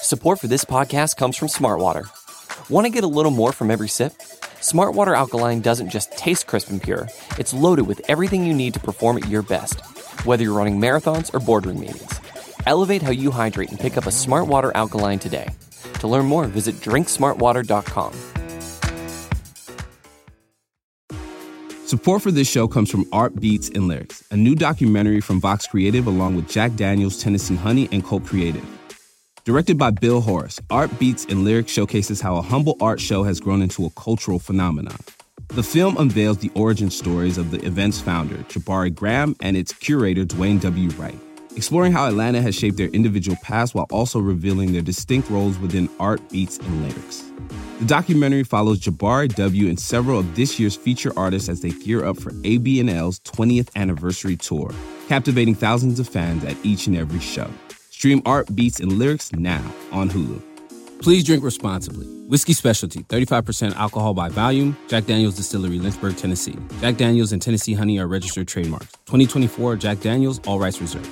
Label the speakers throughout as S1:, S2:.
S1: Support for this podcast comes from Smartwater. Want to get a little more from every sip? Smartwater Alkaline doesn't just taste crisp and pure, it's loaded with everything you need to perform at your best, whether you're running marathons or boardroom meetings. Elevate how you hydrate and pick up a Smartwater Alkaline today. To learn more, visit drinksmartwater.com.
S2: Support for this show comes from Art Beats and Lyrics, a new documentary from Vox Creative along with Jack Daniels, Tennessee Honey, and Colt Creative. Directed by Bill Horace, Art Beats and Lyrics showcases how a humble art show has grown into a cultural phenomenon. The film unveils the origin stories of the event's founder, Jabari Graham, and its curator, Dwayne W. Wright, exploring how Atlanta has shaped their individual paths while also revealing their distinct roles within Art Beats and Lyrics. The documentary follows Jabari W. and several of this year's feature artists as they gear up for ABNL's 20th anniversary tour, captivating thousands of fans at each and every show. Stream Art Beats and Lyrics now on Hulu. Please drink responsibly. Whiskey Specialty, 35% alcohol by volume. Jack Daniel's Distillery, Lynchburg, Tennessee. Jack Daniel's and Tennessee Honey are registered trademarks. 2024 Jack Daniel's, all rights reserved.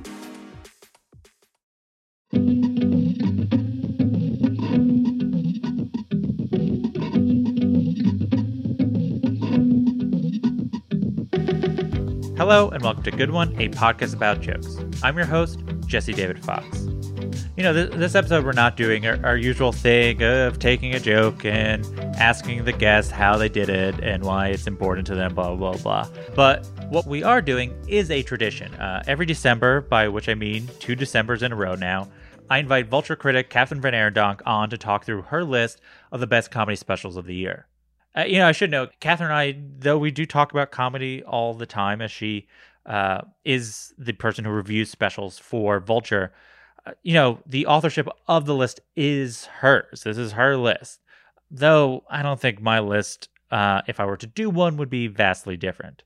S3: Hello and welcome to Good One, a podcast about jokes. I'm your host, Jesse David Fox. You know, this episode we're not doing our usual thing of taking a joke and asking the guest how they did it and why it's important to them, blah, blah, blah. But what we are doing is a tradition. Every December, by which I mean 2 Decembers in a row now, I invite Vulture critic Kathryn Van Arendonk on to talk through her list of the best comedy specials of the year. I should note, Kathryn and I, though we do talk about comedy all the time, as she is the person who reviews specials for Vulture, the authorship of the list is hers. This is her list. Though I don't think my list, if I were to do one, would be vastly different.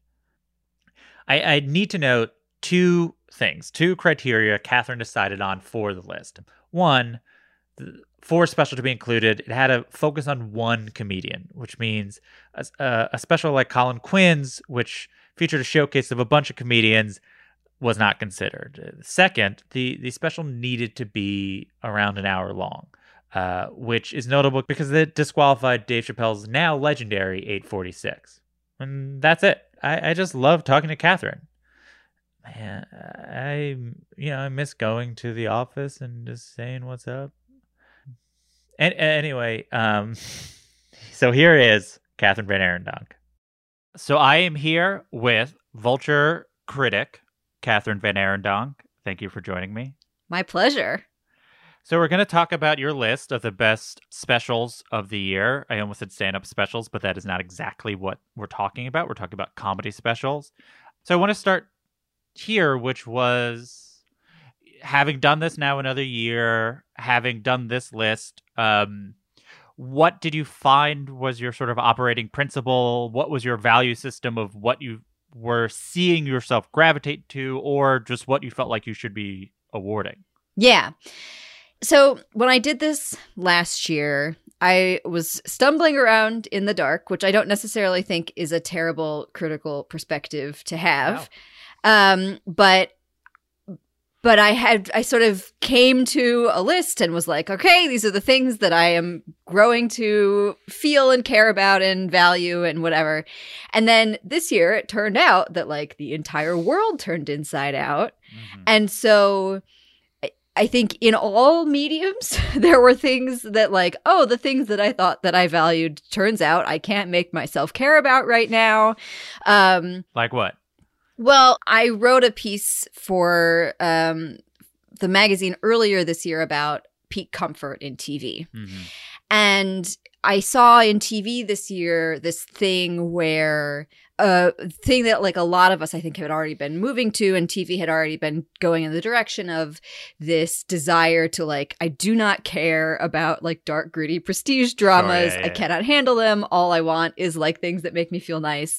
S3: I need to note 2 things, 2 criteria Kathryn decided on for the list. One, for a special to be included, it had to focus on one comedian, which means a special like Colin Quinn's, which featured a showcase of a bunch of comedians, was not considered. Second, the special needed to be around an hour long, which is notable because it disqualified Dave Chappelle's now legendary 8:46. And that's it. I just love talking to Kathryn. Man, I miss going to the office and just saying what's up. And anyway, so here is Kathryn Van Arendonk. So I am here with Vulture critic Kathryn Van Arendonk. Thank you for joining me.
S4: My pleasure.
S3: So we're going to talk about your list of the best specials of the year. I almost said stand-up specials, but that is not exactly what we're talking about. We're talking about comedy specials. So I want to start here, which was, having done this now another year, having done this list, what did you find was your sort of operating principle? What was your value system of what you were seeing yourself gravitate to, or just what you felt like you should be awarding?
S4: Yeah. So when I did this last year, I was stumbling around in the dark, which I don't necessarily think is a terrible critical perspective to have. Wow. But I sort of came to a list and was like, okay, these are the things that I am growing to feel and care about and value and whatever. And then this year it turned out that like the entire world turned inside out. Mm-hmm. And so I think in all mediums, there were things that like, oh, the things that I thought that I valued, turns out I can't make myself care about right now.
S3: Like what?
S4: Well, I wrote a piece for the magazine earlier this year about peak comfort in TV. Mm-hmm. And I saw in TV this year this thing where thing that like a lot of us I think had already been moving to, and TV had already been going in the direction of this desire to like, I do not care about like dark, gritty prestige dramas. Sure, yeah. I cannot handle them. All I want is like things that make me feel nice.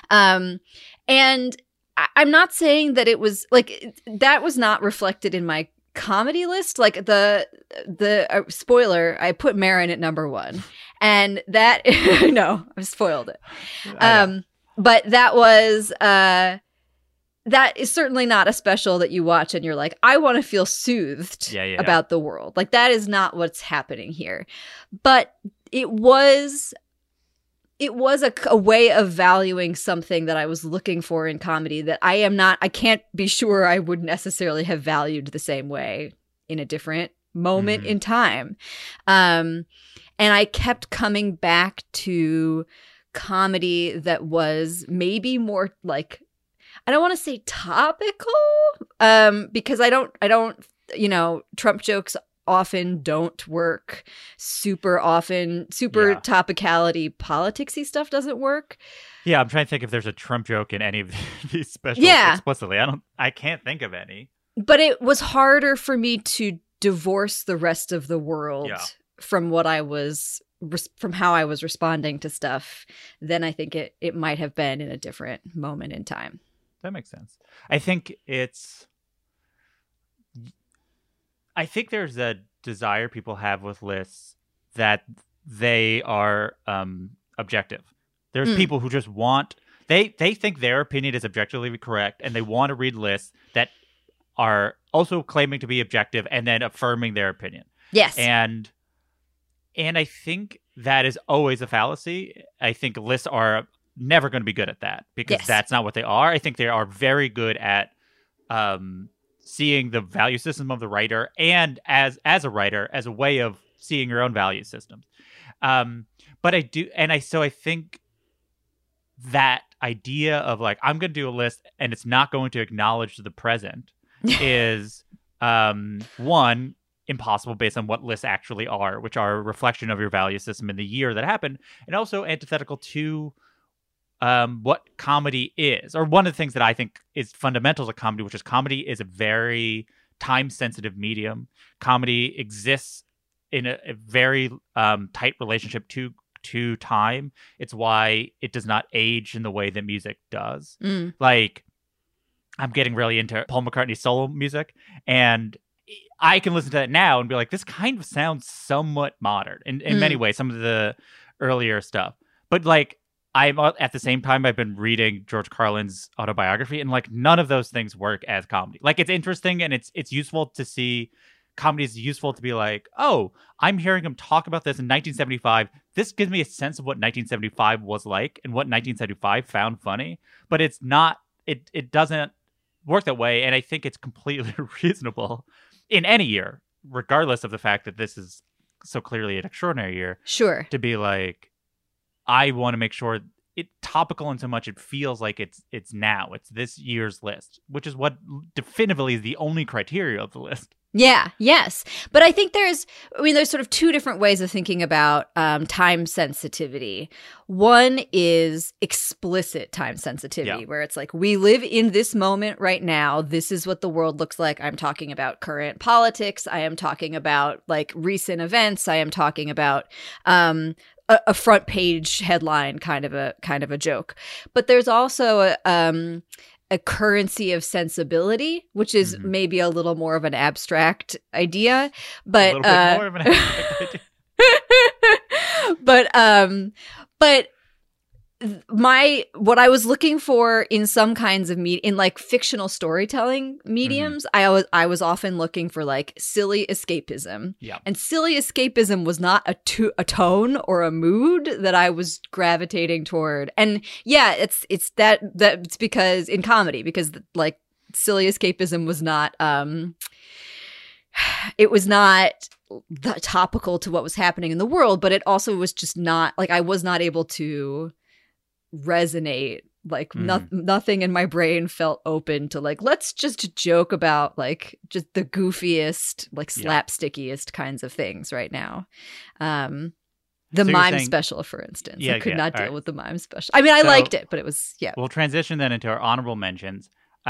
S4: And I'm not saying that it was like that was not reflected in my comedy list. Like the spoiler, I put Maron at number 1, and that no, I've spoiled it. But that was that is certainly not a special that you watch and you're like, I want to feel soothed about the world. Like, that is not what's happening here. But it was a way of valuing something that I was looking for in comedy that I can't be sure I would necessarily have valued the same way in a different moment in time. And I kept coming back to comedy that was maybe more like, I don't want to say topical, because I don't, Trump jokes often don't work super often. Super topicality, politicsy stuff doesn't work.
S3: Yeah, I'm trying to think if there's a Trump joke in any of these specials explicitly. I can't think of any.
S4: But it was harder for me to divorce the rest of the world from what from how I was responding to stuff than I think it might have been in a different moment in time.
S3: That makes sense. I think there's a desire people have with lists that they are objective. There's people who just they think their opinion is objectively correct, and they want to read lists that are also claiming to be objective and then affirming their opinion.
S4: Yes.
S3: And I think that is always a fallacy. I think lists are never going to be good at that because that's not what they are. I think they are very good at seeing the value system of the writer and as a writer, as a way of seeing your own value systems. But I think that idea of like, I'm going to do a list and it's not going to acknowledge the present is one, impossible based on what lists actually are, which are a reflection of your value system in the year that happened, and also antithetical to what comedy is, or one of the things that I think is fundamental to comedy, which is comedy is a very time-sensitive medium. Comedy exists in a very tight relationship to time. It's why it does not age in the way that music does. Like, I'm getting really into Paul McCartney's solo music, and I can listen to it now and be like, this kind of sounds somewhat modern in many ways, some of the earlier stuff. But like, at the same time, I've been reading George Carlin's autobiography, and like, none of those things work as comedy. Like, it's interesting and it's useful to see. Comedy is useful to be like, oh, I'm hearing him talk about this in 1975. This gives me a sense of what 1975 was like and what 1975 found funny. But it's not. It doesn't work that way, and I think it's completely reasonable in any year, regardless of the fact that this is so clearly an extraordinary year.
S4: Sure.
S3: To be like, I want to make sure it's topical in so much it feels like it's now. It's this year's list, which is what definitively is the only criteria of the list.
S4: Yeah, yes. But I think there's sort of two different ways of thinking about time sensitivity. One is explicit time sensitivity, where it's like, we live in this moment right now. This is what the world looks like. I'm talking about current politics. I am talking about like recent events. I am talking about a front page headline kind of a joke. But there's also a currency of sensibility, which is maybe a little more of an abstract idea, but
S3: a little bit more of an abstract
S4: idea. but what I was looking for in some kinds of in like fictional storytelling mediums, I was often looking for like silly escapism. Yeah. And silly escapism was not a tone or a mood that I was gravitating toward. And yeah, it's because in comedy, because like silly escapism was not it was not topical to what was happening in the world, but it also was just not like, I was not able to resonate. Like nothing in my brain felt open to like, let's just joke about like just the goofiest, like slapstickiest kinds of things right now. The mime special, for instance. I could not deal with the mime special. I mean, I liked it, but it was, We'll
S3: transition then into our honorable mentions,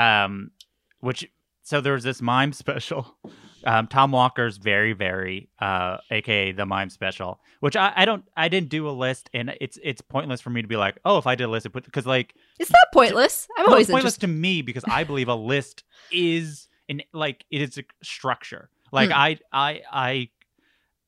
S3: so there was this mime special, Tom Walker's Very, Very, aka the Mime Special, which I didn't do a list, and it's pointless for me to be like, oh, if I did a list, because like,
S4: it's not pointless. I'm always
S3: pointless to me because I believe a list is it is a structure. Like I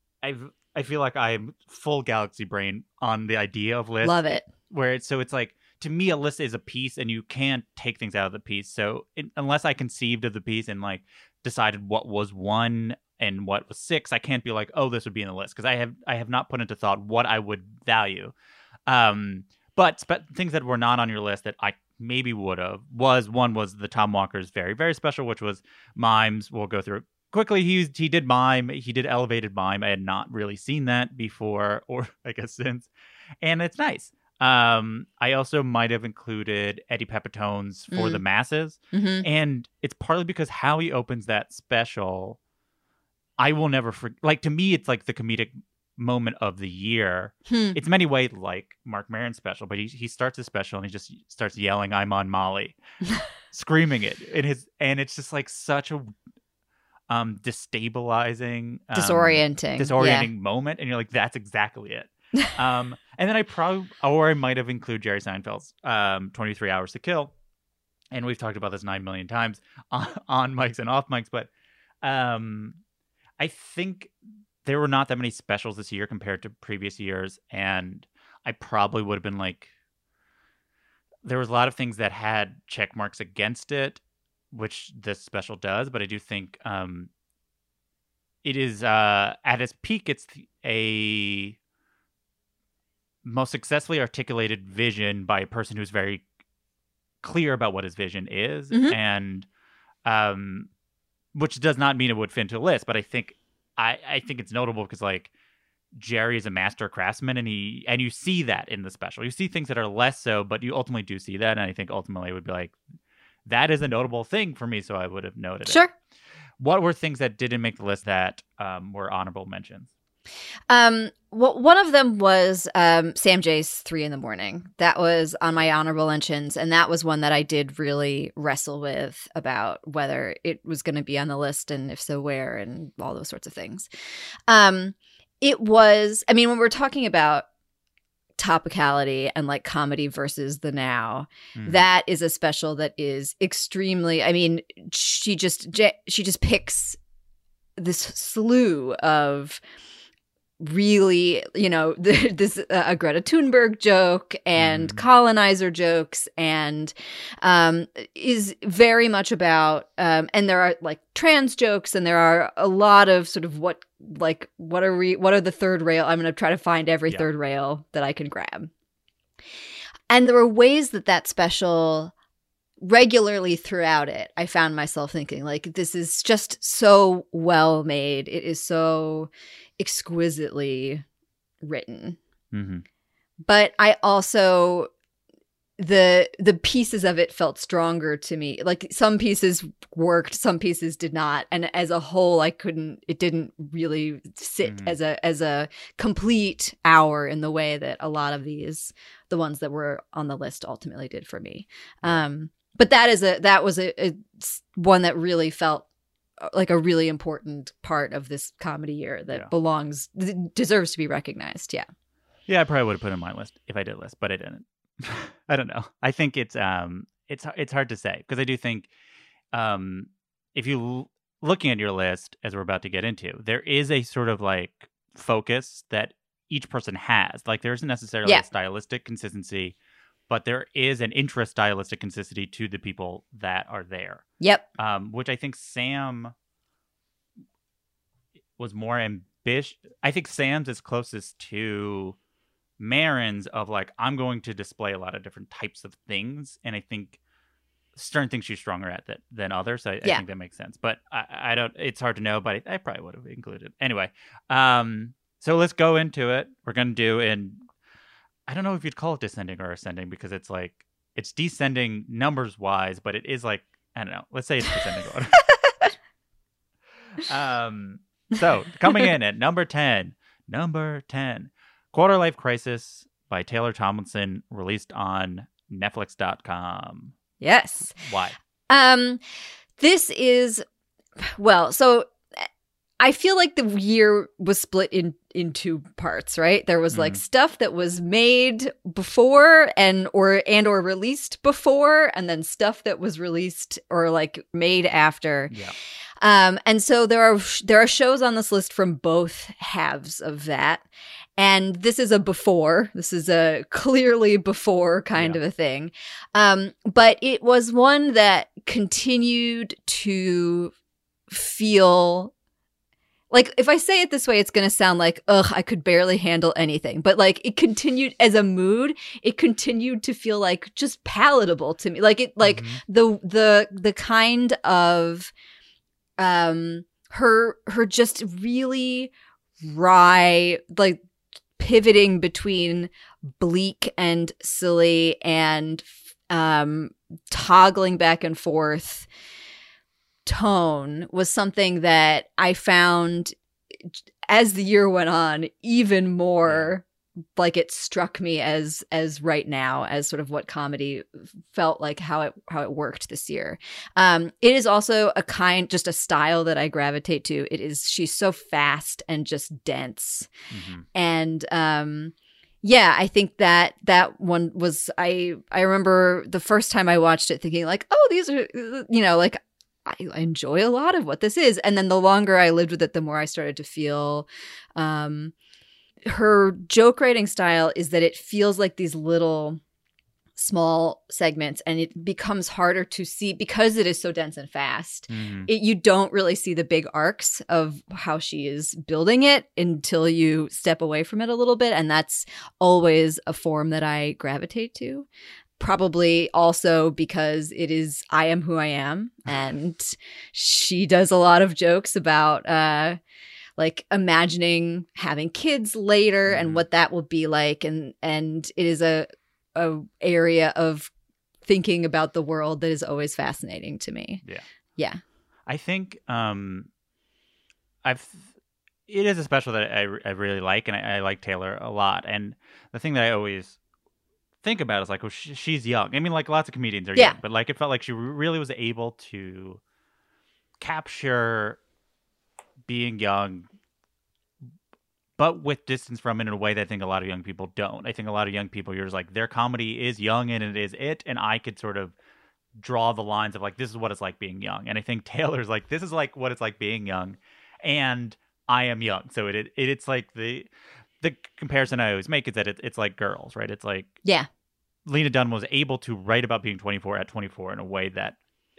S3: feel like I'm full galaxy brain on the idea of lists.
S4: Love it.
S3: Where it's like, to me, a list is a piece, and you can't take things out of the piece. So unless I conceived of the piece and like decided what was 1 and what was 6, I can't be like, oh, this would be in the list, because I have not put into thought what I would value. But things that were not on your list that I maybe would have was the Tom Walker's very, very special, which was Mimes. We'll go through it quickly. He did Mime. He did Elevated Mime. I had not really seen that before, or I guess since, and it's nice. I also might have included Eddie Pepitone's For the Masses, and it's partly because how he opens that special, I will never forget. Like, to me, it's like the comedic moment of the year. It's many ways like Marc Maron's special, but he starts his special and he just starts yelling, "I'm on Molly," screaming it and it's just like such a destabilizing, disorienting moment, and you're like, that's exactly it. And then I might have included Jerry Seinfeld's 23 Hours to Kill, and we've talked about this 9 million times on mics and off mics, but I think there were not that many specials this year compared to previous years, and I probably would have been like, there was a lot of things that had check marks against it, which this special does, but I do think it is at its peak, it's a most successfully articulated vision by a person who's very clear about what his vision is, and which does not mean it would fit into a list, but I think it's notable because like Jerry is a master craftsman, and you see that in the special. You see things that are less so, but you ultimately do see that, and I think ultimately it would be like, that is a notable thing for me, so I would have noted it.
S4: Sure.
S3: What were things that didn't make the list that were honorable mentions?
S4: Well, one of them was Sam Jay's 3 in the Morning. That was on my honorable mentions, and that was one that I did really wrestle with about whether it was going to be on the list, and if so, where, and all those sorts of things. It was, I mean, when we're talking about topicality and like comedy versus the now, that is a special that is extremely, I mean, she just picks this slew of really, you know, this a Greta Thunberg joke and colonizer jokes, and is very much about and there are like trans jokes, and there are a lot of sort of what are the third rail. I'm going to try to find every third rail that I can grab. And there were ways that special regularly throughout it, I found myself thinking like, this is just so well made. It is so exquisitely written. But I also, the pieces of it felt stronger to me. Like, some pieces worked, some pieces did not, and as a whole, it didn't really sit as a complete hour in the way that a lot of the ones that were on the list ultimately did for me. But that was a one that really felt like a really important part of this comedy year that deserves to be recognized. Yeah.
S3: Yeah, I probably would have put it on my list if I did a list, but I didn't. I don't know. I think it's hard to say, because I do think if you looking at your list, as we're about to get into, there is a sort of like focus that each person has. Like, there isn't necessarily a stylistic consistency, but there is an intra-stylistic consistency to the people that are there.
S4: Yep.
S3: Which I think Sam was more ambitious. I think Sam's is closest to Maron's of like, I'm going to display a lot of different types of things, and I think certain things she's stronger at than others. So I think that makes sense. But I don't. It's hard to know, but I probably would have included anyway. So let's go into it. We're gonna do I don't know if you'd call it descending or ascending, because it's like, it's descending numbers wise, but it is like, I don't know. Let's say it's descending order. So coming in at number 10, Quarter Life Crisis by Taylor Tomlinson, released on Netflix.com.
S4: Yes.
S3: Why?
S4: This is, well, so I feel like the year was split in two parts, right? There was like stuff that was made before and or released before, and then stuff that was released or like made after.
S3: Yeah.
S4: And so there are shows on this list from both halves of that. And this is a before. This is a clearly before kind of a thing. But it was one that continued to feel like, if I say it this way, it's going to sound like, ugh, I could barely handle anything. But like, it continued as a mood. It continued to feel like just palatable to me. Like it, like the kind of her just really wry, like pivoting between bleak and silly and toggling back and forth tone was something that I found as the year went on even more like it struck me as right now as sort of what comedy felt like, how it worked this year. It is also just a style that I gravitate to. She's so fast and just dense. And I think that one was, I remember the first time I watched it thinking like, oh, these are, like, I enjoy a lot of what this is. And then the longer I lived with it, the more I started to feel her joke writing style is that it feels like these little small segments, and it becomes harder to see because it is so dense and fast. You don't really see the big arcs of how she is building it until you step away from it a little bit. And that's always a form that I gravitate to. Probably also because it is I Am Who I Am, and she does a lot of jokes about like imagining having kids later and what that will be like, and it is a area of thinking about the world that is always fascinating to me. Yeah.
S3: I think it is a special that I really like, and I like Taylor a lot. And the thing that I always think about is like, well, she's young. I mean, like lots of comedians are young, but like it felt like she really was able to capture being young, but with distance from it in a way that I think a lot of young people don't. I think a lot of young people, you're just like, their comedy is young and it is it, and I could sort of draw the lines of like, this is what it's like being young. And I think Taylor's like, this is like what it's like being young, and I am young. So it's like the comparison I always make is that it's like Girls, right? It's like, Lena Dunham was able to write about being 24 at 24 in a way that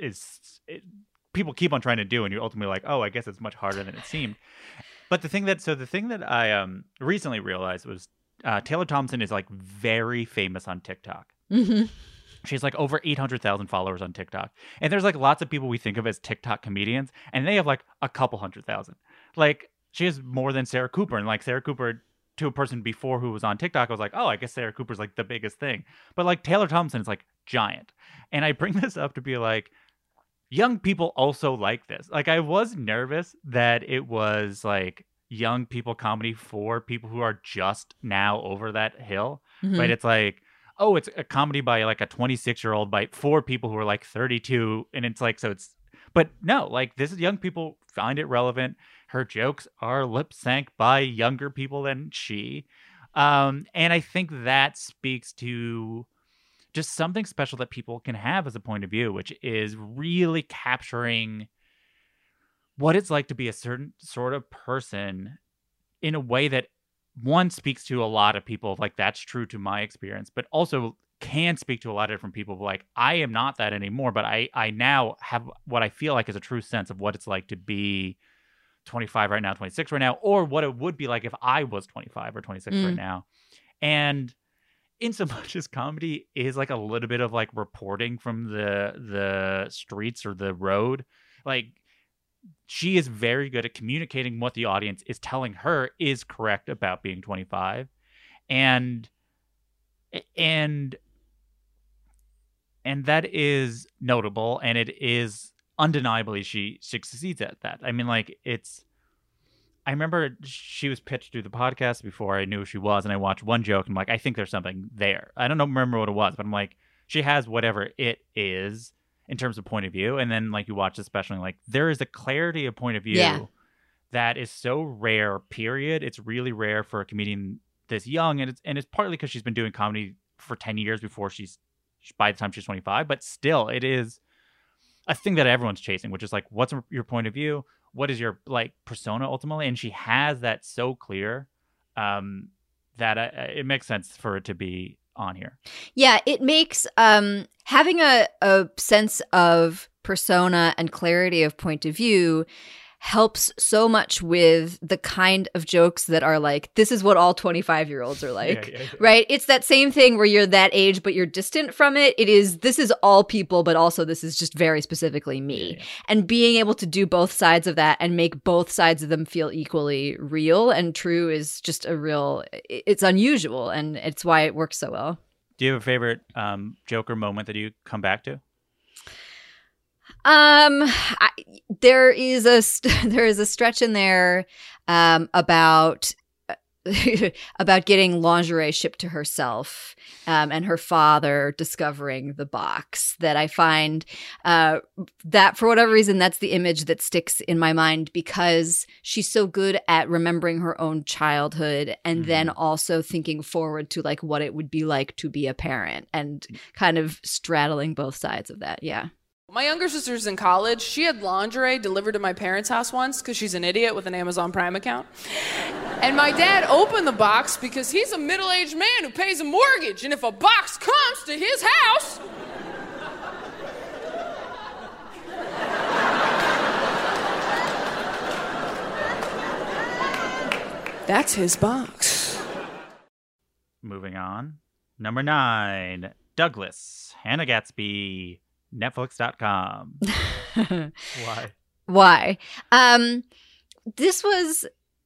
S3: people keep on trying to do, and you're ultimately like, oh, I guess it's much harder than it seemed. But the thing that I recently realized was Taylor Thompson is like very famous on TikTok. She's like over 800,000 followers on TikTok. And there's like lots of people we think of as TikTok comedians, and they have like a couple 100,000. Like she has more than Sarah Cooper, and like Sarah Cooper to a person before who was on TikTok, I was like, oh, I guess Sarah Cooper's like the biggest thing. But like Taylor Thompson is like giant. And I bring this up to be like, young people also like this. Like I was nervous that it was like young people comedy for people who are just now over that hill. Right? It's like, oh, it's a comedy by like a 26-year-old for people who are like 32. And it's like, but no, like this is young people find it relevant. Her jokes are lip sync by younger people than she. And I think that speaks to just something special that people can have as a point of view, which is really capturing what it's like to be a certain sort of person in a way that one speaks to a lot of people. Like that's true to my experience, but also can speak to a lot of different people. Like I am not that anymore, but I now have what I feel like is a true sense of what it's like to be 25 right now, 26 right now, or what it would be like if I was 25 or 26 right now. And in so much as comedy is like a little bit of like reporting from the streets or the road, like she is very good at communicating what the audience is telling her is correct about being 25. And that is notable, and it is undeniably she succeeds at that. I mean, like I remember she was pitched through the podcast before I knew who she was, and I watched one joke and I'm like, I think there's something there. I don't remember what it was, but I'm like, she has whatever it is in terms of point of view. And then like you watch the special and like there is a clarity of point of view that is so rare, period. It's really rare for a comedian this young, and it's partly because she's been doing comedy for 10 years before by the time she's 25, but still it is a thing that everyone's chasing, which is like, what's your point of view? What is your like persona ultimately? And she has that so clear that it makes sense for it to be on here.
S4: Yeah, it makes having a sense of persona and clarity of point of view helps so much with the kind of jokes that are like, this is what all 25-year-olds are like, right? It's that same thing where you're that age, but you're distant from it. This is all people, but also this is just very specifically me. Yeah. And being able to do both sides of that and make both sides of them feel equally real and true is just it's unusual, and it's why it works so well.
S3: Do you have a favorite joke or moment that you come back to?
S4: There is a stretch in there about getting lingerie shipped to herself and her father discovering the box that I find that for whatever reason that's the image that sticks in my mind because she's so good at remembering her own childhood and then also thinking forward to like what it would be like to be a parent and kind of straddling both sides of that. Yeah.
S5: My younger sister's in college. She had lingerie delivered to my parents' house once because she's an idiot with an Amazon Prime account. And my dad opened the box because he's a middle-aged man who pays a mortgage. And if a box comes to his house... that's his box.
S3: Moving on. Number 9, Douglas, Hannah Gatsby, Netflix.com.
S4: Why? This was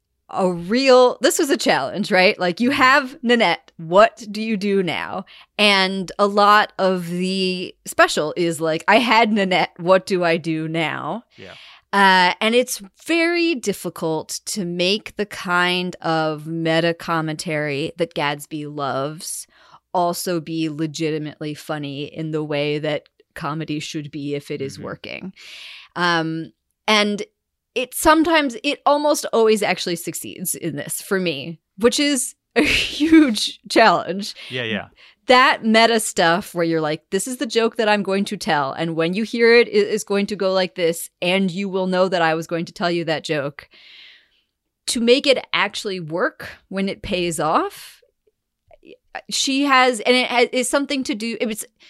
S4: a challenge, right? Like you have Nanette, what do you do now? And a lot of the special is like, I had Nanette, what do I do now?
S3: Yeah.
S4: And it's very difficult to make the kind of meta commentary that Gatsby loves also be legitimately funny in the way that comedy should be if it is working. And it almost always actually succeeds in this for me, which is a huge challenge.
S3: Yeah.
S4: That meta stuff where you're like, this is the joke that I'm going to tell. And when you hear it, it is going to go like this. And you will know that I was going to tell you that joke. To make it actually work when it pays off, she has, and it is something to do.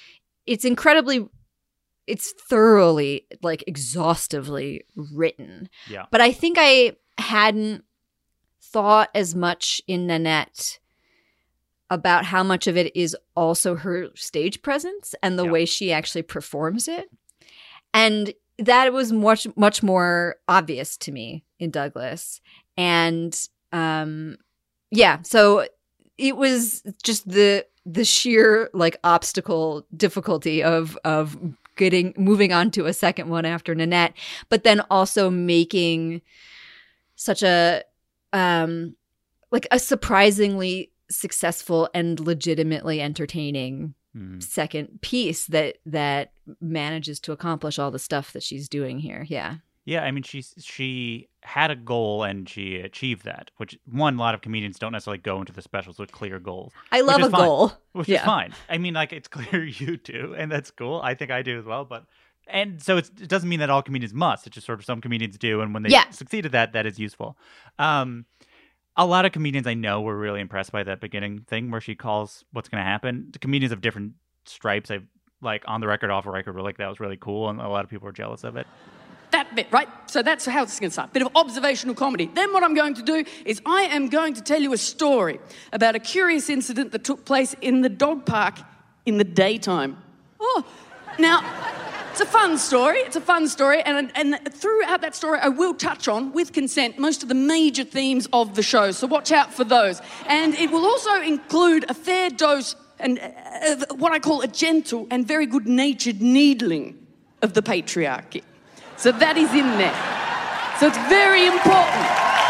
S4: It's thoroughly, like, exhaustively written.
S3: Yeah.
S4: But I think I hadn't thought as much in Nanette about how much of it is also her stage presence and the way she actually performs it. And that was much, much more obvious to me in Douglas. And, so it was just the sheer like obstacle difficulty of moving on to a second one after Nanette, but then also making such a surprisingly successful and legitimately entertaining second piece that manages to accomplish all the stuff that she's doing here. Yeah.
S3: Yeah, I mean, she had a goal and she achieved that, which, a lot of comedians don't necessarily go into the specials with clear goals.
S4: I love a goal.
S3: Which is fine. I mean, like, it's clear you do, and that's cool. I think I do as well, and so it doesn't mean that all comedians must. It's just sort of some comedians do, and when they succeed at that is useful. A lot of comedians I know were really impressed by that beginning thing where she calls what's going to happen. The comedians of different stripes, like on the record, off the record, were like, that was really cool, and a lot of people were jealous of it.
S6: That bit, right? So that's how it's going to start. Bit of observational comedy. Then what I'm going to do is I am going to tell you a story about a curious incident that took place in the dog park in the daytime. Oh, now, it's a fun story. And throughout that story, I will touch on, with consent, most of the major themes of the show. So watch out for those. And it will also include a fair dose and what I call a gentle and very good-natured needling of the patriarchy. So that is in there. So it's very important.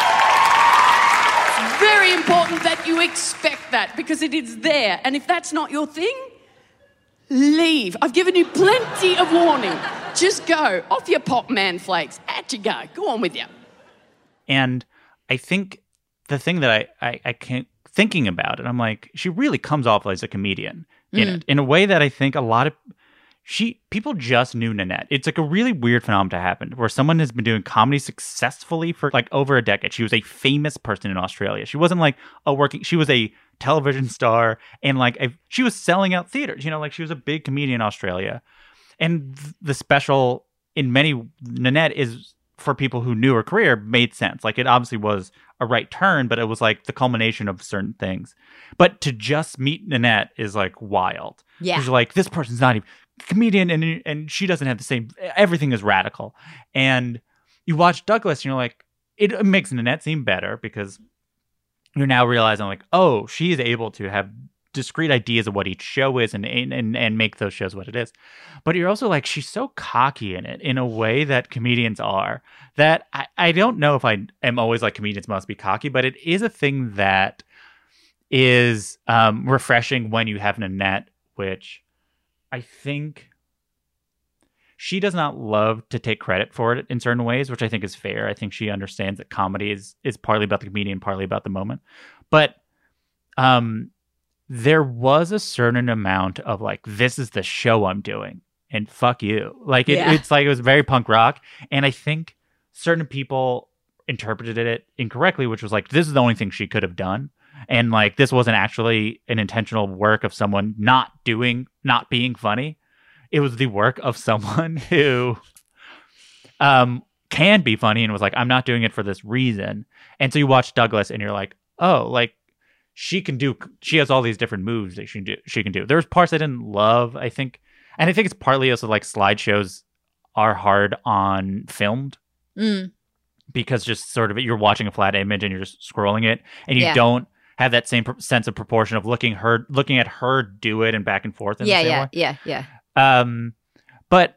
S6: It's very important that you expect that because it is there. And if that's not your thing, leave. I've given you plenty of warning. Just go. Off your pop man flakes. Out you go. Go on with you.
S3: And I think the thing that I can't thinking about it, I'm like, she really comes off as a comedian in it, in a way that I think a lot of people just knew Nanette. It's like a really weird phenomenon to happen where someone has been doing comedy successfully for like over a decade. She was a famous person in Australia. She wasn't like she was a television star and like she was selling out theaters, like she was a big comedian in Australia. And the special in many, Nanette is, for people who knew her career, made sense. Like it obviously was a right turn, but it was like the culmination of certain things. But to just meet Nanette is like wild. Yeah. Because like, this person's not even comedian and she doesn't have the same, everything is radical. And you watch Douglas and you're like, it makes Nanette seem better because you're now realizing like, oh, she is able to have discrete ideas of what each show is and make those shows what it is. But you're also like, she's so cocky in it in a way that comedians are, that I don't know if I am always like comedians must be cocky, but it is a thing that is refreshing when you have Nanette, which I think she does not love to take credit for it in certain ways, which I think is fair. I think she understands that comedy is partly about the comedian, partly about the moment. But there was a certain amount of like, this is the show I'm doing and fuck you. Like it's like, it was very punk rock. And I think certain people interpreted it incorrectly, which was like, this is the only thing she could have done. And like, this wasn't actually an intentional work of someone not being funny. It was the work of someone who can be funny and was like, I'm not doing it for this reason. And so you watch Douglas and you're like, oh, like, she has all these different moves that she can do. There's parts I didn't love, I think. And I think it's partly also like slideshows are hard on filmed because just sort of you're watching a flat image and you're just scrolling it and you don't have that same sense of proportion of looking at her do it and back and forth in the same way. Yeah. But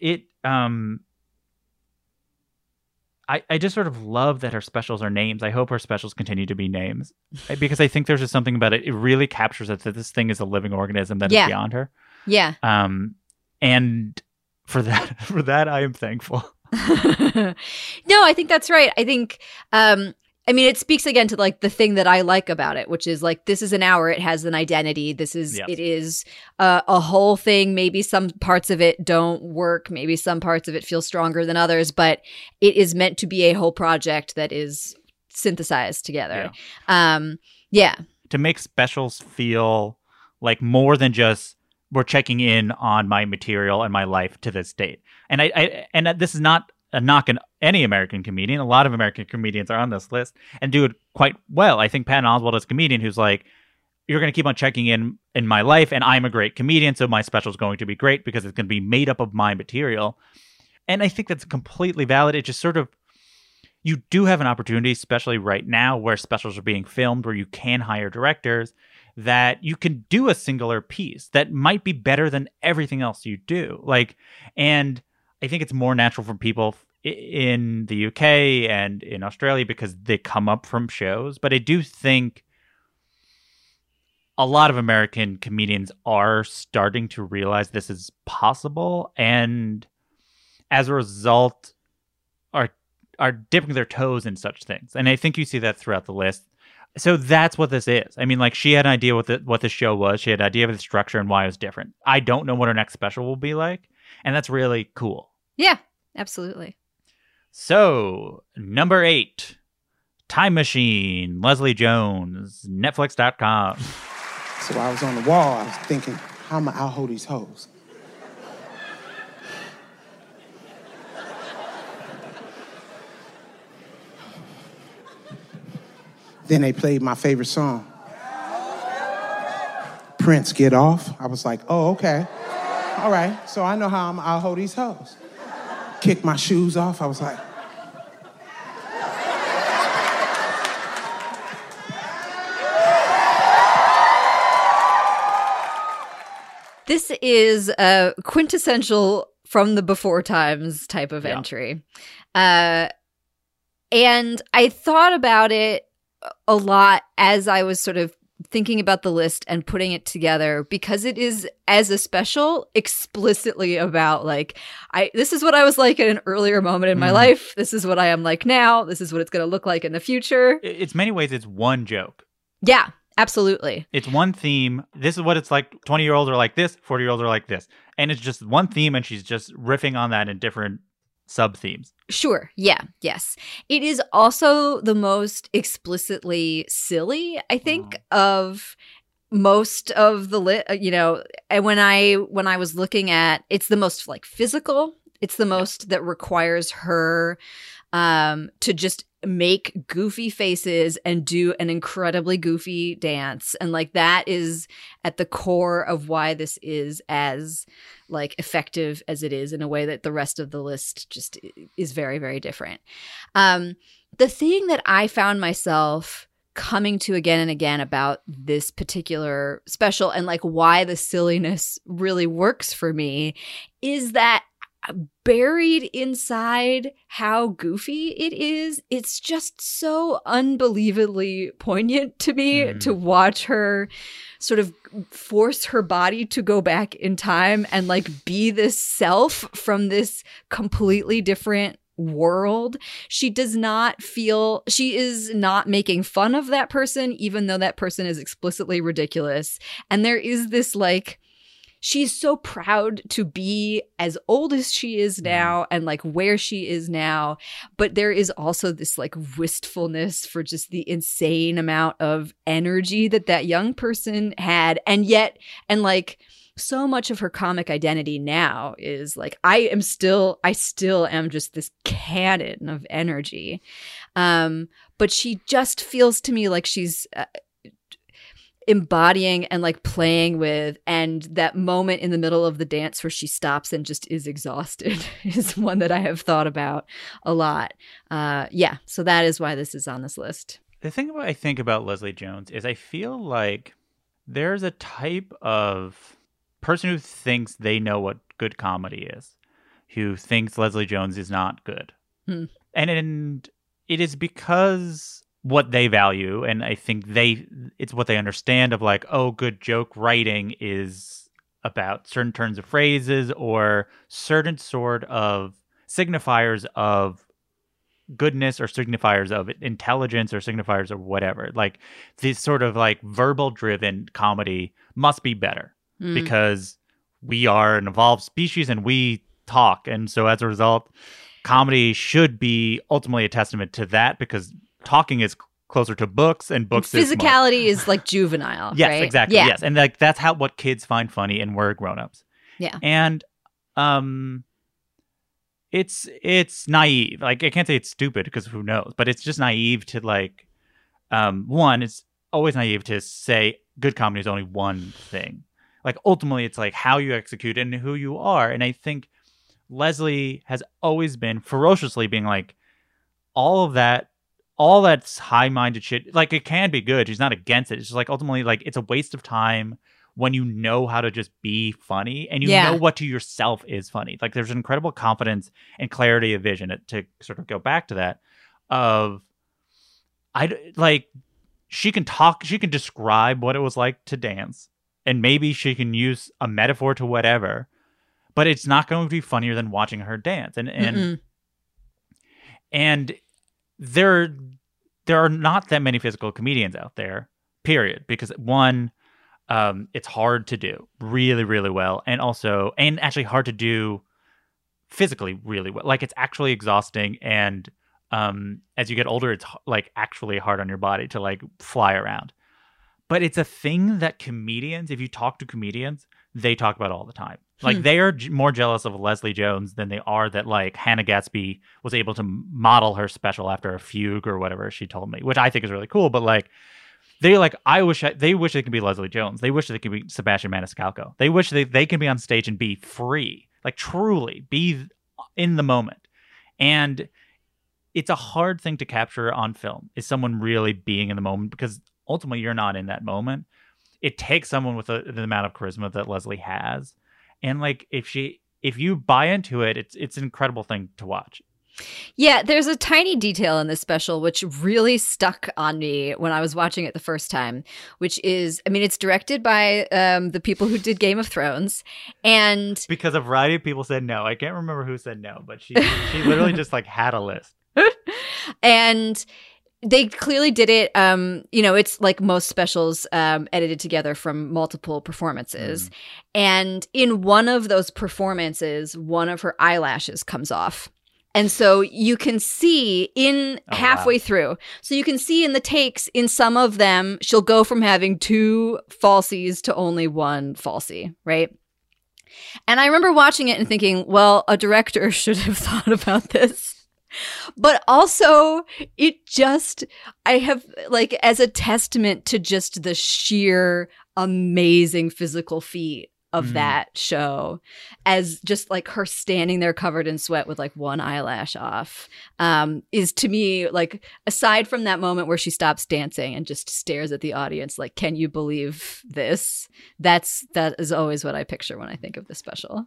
S3: I just sort of love that her specials are names. I hope her specials continue to be names because I think there's just something about it. It really captures it that this thing is a living organism that is beyond her. Yeah. And for that, I am thankful.
S4: No, I think that's right. I think, I mean, it speaks again to like the thing that I like about it, which is like, this is an hour. It has an identity. It is a whole thing. Maybe some parts of it don't work. Maybe some parts of it feel stronger than others, but it is meant to be a whole project that is synthesized together.
S3: To make specials feel like more than just we're checking in on my material and my life to this date. And this is not a knock on any American comedian. A lot of American comedians are on this list and do it quite well. I think Patton Oswalt is a comedian who's like, you're going to keep on checking in my life and I'm a great comedian, so my special is going to be great because it's going to be made up of my material. And I think that's completely valid. It just sort of, you do have an opportunity, especially right now where specials are being filmed, where you can hire directors, that you can do a singular piece that might be better than everything else you do. And I think it's more natural for people in the UK and in Australia because they come up from shows. But I do think a lot of American comedians are starting to realize this is possible. And as a result, are dipping their toes in such things. And I think you see that throughout the list. So that's what this is. I mean, like, she had an idea what the show was. She had an idea of the structure and why it was different. I don't know what her next special will be like. And that's really cool.
S4: Yeah, absolutely.
S3: So, number 8, Time Machine, Leslie Jones, Netflix.com.
S7: So I was on the wall, I was thinking, how am I outhold these hoes? Then they played my favorite song. Prince, Get Off. I was like, oh, okay. All right, so I know how I'm outhold these hoes. Kicked my shoes off, I was like...
S4: This is a quintessential from the before times type of entry. And I thought about it a lot as I was sort of thinking about the list and putting it together, because it is, as a special, explicitly about like, this is what I was like at an earlier moment in my life. This is what I am like now. This is what it's going to look like in the future.
S3: It's many ways, it's one joke.
S4: Yeah, absolutely.
S3: It's one theme. This is what it's like. 20-year-olds are like this, 40-year-olds are like this. And it's just one theme, and she's just riffing on that in different sub-themes.
S4: Sure. Yeah. Yes. It is also the most explicitly silly, I think, of most of the and when I was looking at, it's the most like physical. It's the most that requires her to just make goofy faces and do an incredibly goofy dance. And like that is at the core of why this is as like effective as it is, in a way that the rest of the list just is very, very different. The thing that I found myself coming to again and again about this particular special, and like why the silliness really works for me, is that buried inside how goofy it is, it's just so unbelievably poignant to me to watch her sort of force her body to go back in time and like be this self from this completely different world. She does not feel, she is not making fun of that person, even though that person is explicitly ridiculous. And there is this like, she's so proud to be as old as she is now and like where she is now. But there is also this like wistfulness for just the insane amount of energy that young person had. And yet, and like so much of her comic identity now is like, I still am just this cannon of energy. But she just feels to me like she's embodying and like playing with, and that moment in the middle of the dance where she stops and just is exhausted is one that I have thought about a lot. So that is why this is on this list.
S3: The thing I think about Leslie Jones is I feel like there's a type of person who thinks they know what good comedy is, who thinks Leslie Jones is not good. And it is because what they value, and I think it's what they understand of like, oh, good joke writing is about certain turns of phrases or certain sort of signifiers of goodness or signifiers of intelligence or signifiers of whatever. Like this sort of like verbal driven comedy must be better because we are an evolved species and we talk. And so as a result, comedy should be ultimately a testament to that, because talking is closer to books, and books
S4: physicality is like juvenile.
S3: Yes,
S4: right?
S3: Exactly.
S4: Yeah.
S3: Yes, and like that's what kids find funny, and we're grown-ups.
S4: Yeah,
S3: and it's naive. Like I can't say it's stupid because who knows, but it's just naive to like one. It's always naive to say good comedy is only one thing. Like ultimately, it's like how you execute and who you are, and I think Leslie has always been ferociously being like, all that's high-minded shit, like it can be good. She's not against it. It's just like ultimately like it's a waste of time when you know how to just be funny and you know what to yourself is funny. Like there's an incredible confidence and clarity of vision to sort of go back to that of she can describe what it was like to dance, and maybe she can use a metaphor to whatever, but it's not going to be funnier than watching her dance. And there are not that many physical comedians out there, period. Because one, it's hard to do really, really well, and actually hard to do physically really well. Like it's actually exhausting, and as you get older, it's like actually hard on your body to like fly around. But it's a thing that comedians, if you talk to comedians, they talk about all the time. Like they are more jealous of Leslie Jones than they are that like Hannah Gadsby was able to model her special after a fugue or whatever she told me, which I think is really cool. But like they like, they wish they could be Leslie Jones. They wish they could be Sebastian Maniscalco. They wish they can be on stage and be free, like truly be in the moment. And it's a hard thing to capture on film, is someone really being in the moment, because ultimately you're not in that moment. It takes someone with the amount of charisma that Leslie has. And like if you buy into it, it's an incredible thing to watch.
S4: Yeah, there's a tiny detail in this special which really stuck on me when I was watching it the first time, which is, I mean, it's directed by the people who did Game of Thrones, and
S3: because a variety of people said no. I can't remember who said no, but she literally just like had a list.
S4: And they clearly did it. It's like most specials edited together from multiple performances. And in one of those performances, one of her eyelashes comes off. And so you can see halfway through. So you can see in the takes, in some of them, she'll go from having 2 falsies to only 1 falsie, right? And I remember watching it and thinking, well, a director should have thought about this. But also, I have, like, as a testament to just the sheer amazing physical feat of that show, as just like her standing there covered in sweat with like 1 eyelash off, is to me, like, aside from that moment where she stops dancing and just stares at the audience like, can you believe this? That is always what I picture when I think of the special.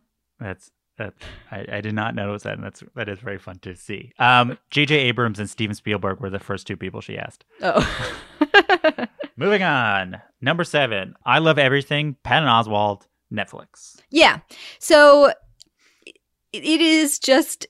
S3: I did not notice that, and that is very fun to see. J.J. Abrams and Steven Spielberg were the first 2 people she asked.
S4: Oh.
S3: Moving on. Number 7, I Love Everything, Patton Oswalt, Netflix.
S4: Yeah. So it is just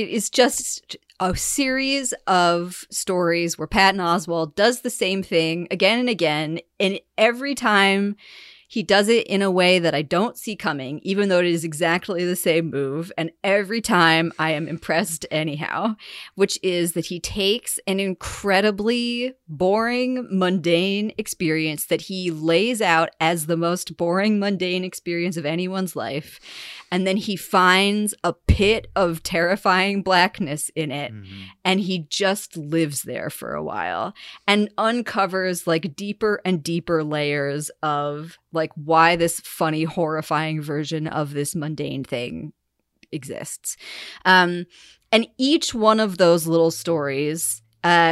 S4: a series of stories where Patton Oswalt does the same thing again and again, and every time he does it in a way that I don't see coming, even though it is exactly the same move. And every time I am impressed anyhow, which is that he takes an incredibly boring, mundane experience that he lays out as the most boring, mundane experience of anyone's life. And then he finds a pit of terrifying blackness in it. And he just lives there for a while and uncovers like deeper and deeper layers of like why this funny, horrifying version of this mundane thing exists. And each one of those little stories,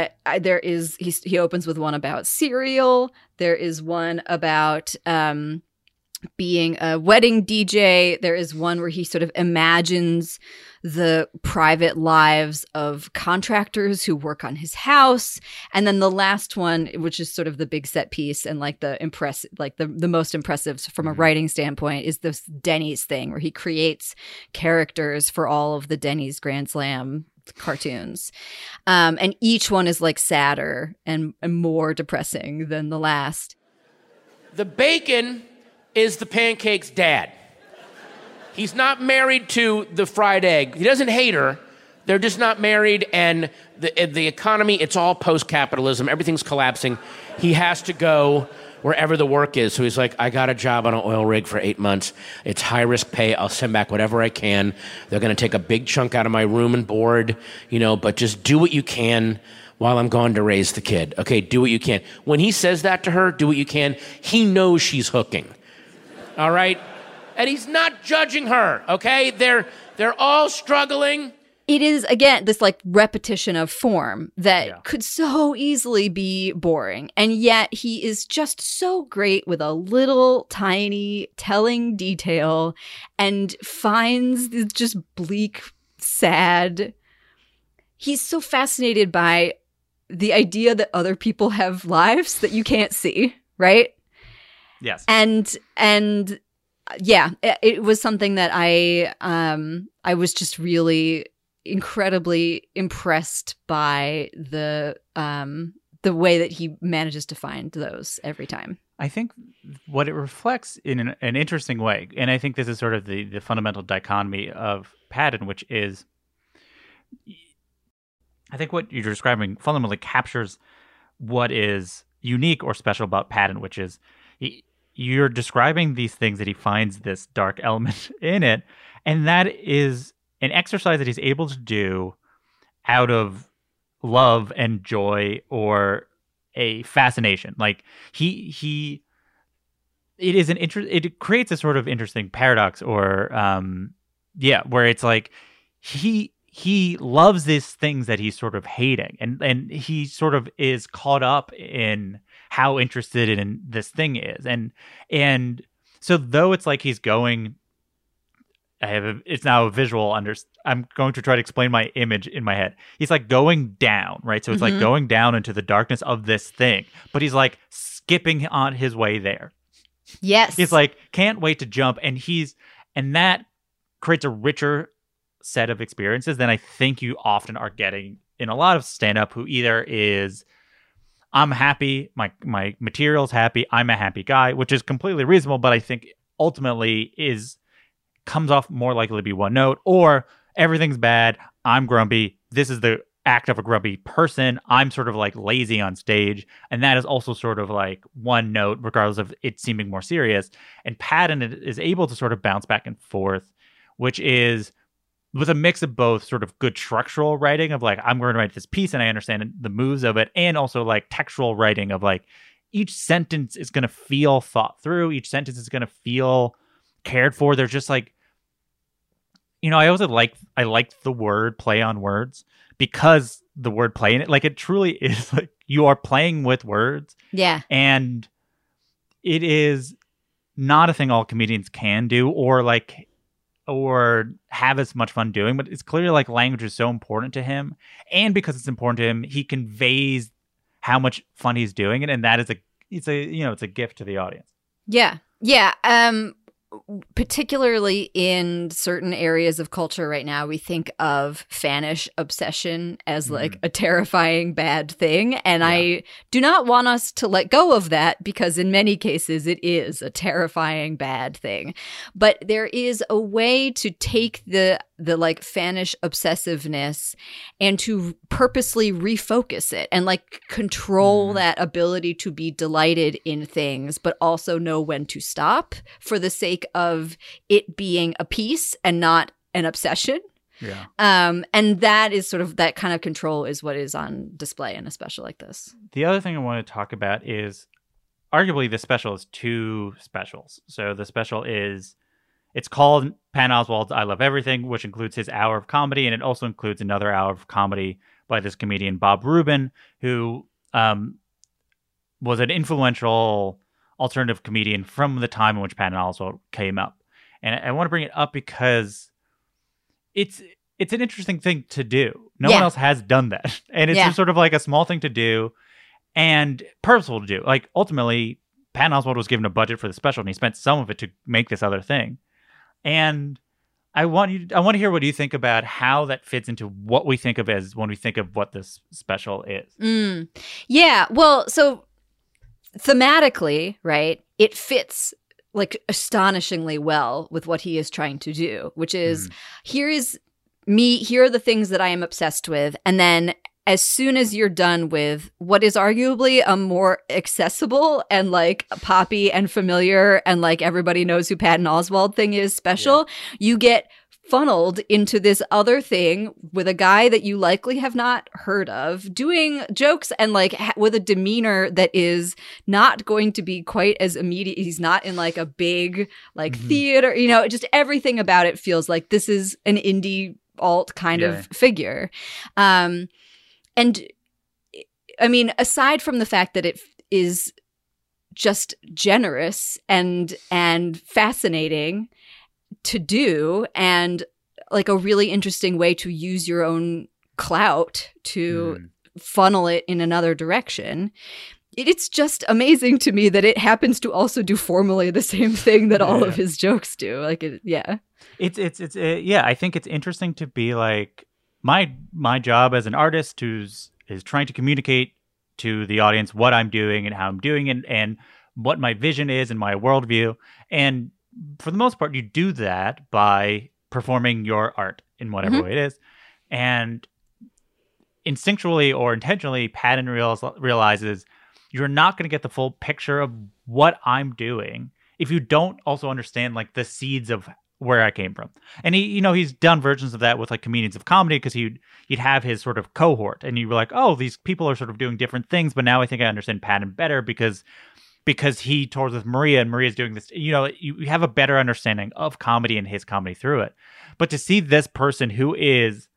S4: he opens with one about cereal. There is one about being a wedding DJ. There is one where he sort of imagines the private lives of contractors who work on his house. And then the last one, which is sort of the big set piece and like the most impressive from a writing standpoint, is this Denny's thing where he creates characters for all of the Denny's Grand Slam cartoons. And each one is like sadder and more depressing than the last.
S8: The bacon is the pancake's dad. He's not married to the fried egg. He doesn't hate her. They're just not married, and the economy, it's all post-capitalism. Everything's collapsing. He has to go wherever the work is. So he's like, I got a job on an oil rig for 8 months. It's high-risk pay. I'll send back whatever I can. They're going to take a big chunk out of my room and board, but just do what you can while I'm gone to raise the kid. Okay, do what you can. When he says that to her, do what you can, he knows she's hooking. All right? And he's not judging her, okay? They're all struggling.
S4: It is, again, this like repetition of form that could so easily be boring. And yet he is just so great with a little tiny telling detail and finds this just bleak, sad. He's so fascinated by the idea that other people have lives that you can't see, right?
S3: Yes.
S4: And yeah, it was something that I was just really incredibly impressed by the way that he manages to find those every time.
S3: I think what it reflects in an interesting way, and I think this is sort of the fundamental dichotomy of Patton, which is, I think what you're describing fundamentally captures what is unique or special about Patton, which is you're describing these things that he finds this dark element in it, and that is an exercise that he's able to do out of love and joy or a fascination. Like it creates a sort of interesting paradox, or where it's like he loves these things that he's sort of hating, and he sort of is caught up in how interested in this thing is, and so though it's like he's going it's now a visual I'm going to try to explain my image in my head. He's like going down, right? So it's like going down into the darkness of this thing, but he's like skipping on his way there.
S4: Yes.
S3: He's like, can't wait to jump. And that creates a richer set of experiences than I think you often are getting in a lot of stand-up, who either is, I'm happy, my material's happy, I'm a happy guy, which is completely reasonable, but I think ultimately comes off more likely to be one note, or everything's bad, I'm grumpy, this is the act of a grumpy person, I'm sort of like lazy on stage, and that is also sort of like one note, regardless of it seeming more serious. And Patton is able to sort of bounce back and forth, which is with a mix of both sort of good structural writing of like, I'm going to write this piece and I understand the moves of it, and also like textual writing of like, each sentence is going to feel thought through, each sentence is going to feel cared for. There's just like, I also I like the word play on words, because the word play in it, like, it truly is like you are playing with words.
S4: Yeah.
S3: And it is not a thing all comedians can do or have as much fun doing, but it's clearly like language is so important to him. And because it's important to him, he conveys how much fun he's doing it. And that is it's a gift to the audience.
S4: Yeah. Yeah. Particularly in certain areas of culture right now, we think of fanish obsession as like a terrifying bad thing. And I do not want us to let go of that, because in many cases it is a terrifying bad thing. But there is a way to take the like fanish obsessiveness and to purposely refocus it and like control that ability to be delighted in things, but also know when to stop for the sake of it being a piece and not an obsession.
S3: Yeah.
S4: And that is sort of, that kind of control is what is on display in a special like this.
S3: The other thing I want to talk about is arguably the special is two specials. So the special it's called Patton Oswalt's I Love Everything, which includes his hour of comedy, and it also includes another hour of comedy by this comedian, Bob Rubin, who was an influential alternative comedian from the time in which Patton Oswalt came up. And I want to bring it up because it's an interesting thing to do. No one else has done that. And it's just sort of like a small thing to do and purposeful to do. Like, ultimately, Patton Oswalt was given a budget for the special, and he spent some of it to make this other thing. And I want to hear what you think about how that fits into what we think of as when we think of what this special is.
S4: Yeah. Well, so thematically, right, it fits like astonishingly well with what he is trying to do, which is here are the things that I am obsessed with. And then as soon as you're done with what is arguably a more accessible and like poppy and familiar and like everybody knows who Patton Oswalt thing is special, you get funneled into this other thing with a guy that you likely have not heard of doing jokes and like with a demeanor that is not going to be quite as immediate. He's not in like a big like theater, just everything about it feels like this is an indie alt kind of figure. And I mean, aside from the fact that it is just generous and fascinating to do, and like a really interesting way to use your own clout to funnel it in another direction, it's just amazing to me that it happens to also do formally the same thing that all of his jokes do. Like,
S3: I think it's interesting to be like, my job as an artist is trying to communicate to the audience what I'm doing and how I'm doing it and what my vision is and my worldview. And for the most part, you do that by performing your art in whatever way it is. And instinctually or intentionally, Patton realizes you're not going to get the full picture of what I'm doing if you don't also understand like the seeds of where I came from. And he's done versions of that with like comedians of comedy, because you'd have his sort of cohort and you were like, oh, these people are sort of doing different things, but now I think I understand Patton better because he tours with Maria and Maria's doing this. You have a better understanding of comedy and his comedy through it. But to see this person who is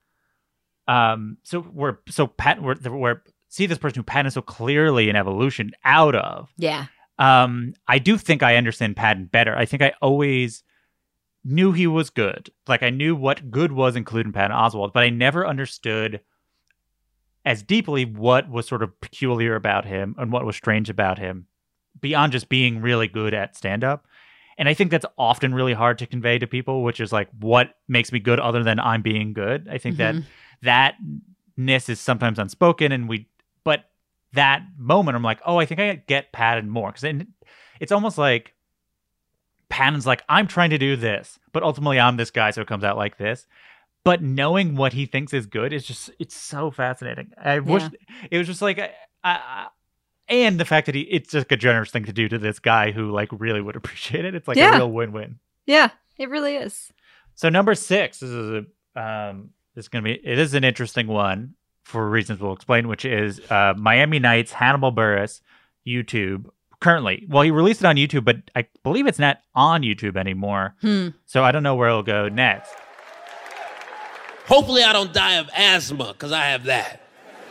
S3: see this person who Patton is so clearly an evolution out of.
S4: Yeah.
S3: I do think I understand Patton better. I think I always knew he was good. Like, I knew what good was included in Patton Oswalt, but I never understood as deeply what was sort of peculiar about him and what was strange about him beyond just being really good at stand-up. And I think that's often really hard to convey to people, which is like, what makes me good other than I'm being good? I think that-ness is sometimes unspoken, but that moment, I'm like, oh, I think I get Patton more. Because it's almost like Patton's like, I'm trying to do this, but ultimately I'm this guy, so it comes out like this. But knowing what he thinks is good is just, it's so fascinating. I wish it was just like, and the fact that it's just a generous thing to do to this guy who like really would appreciate it. It's like a real win-win.
S4: Yeah, it really is.
S3: So number 6, this is it is an interesting one for reasons we'll explain, which is Miami Nights, Hannibal Buress, YouTube. Currently, well, he released it on YouTube, but I believe it's not on YouTube anymore. So I don't know where it'll go next.
S9: Hopefully I don't die of asthma, because I have that.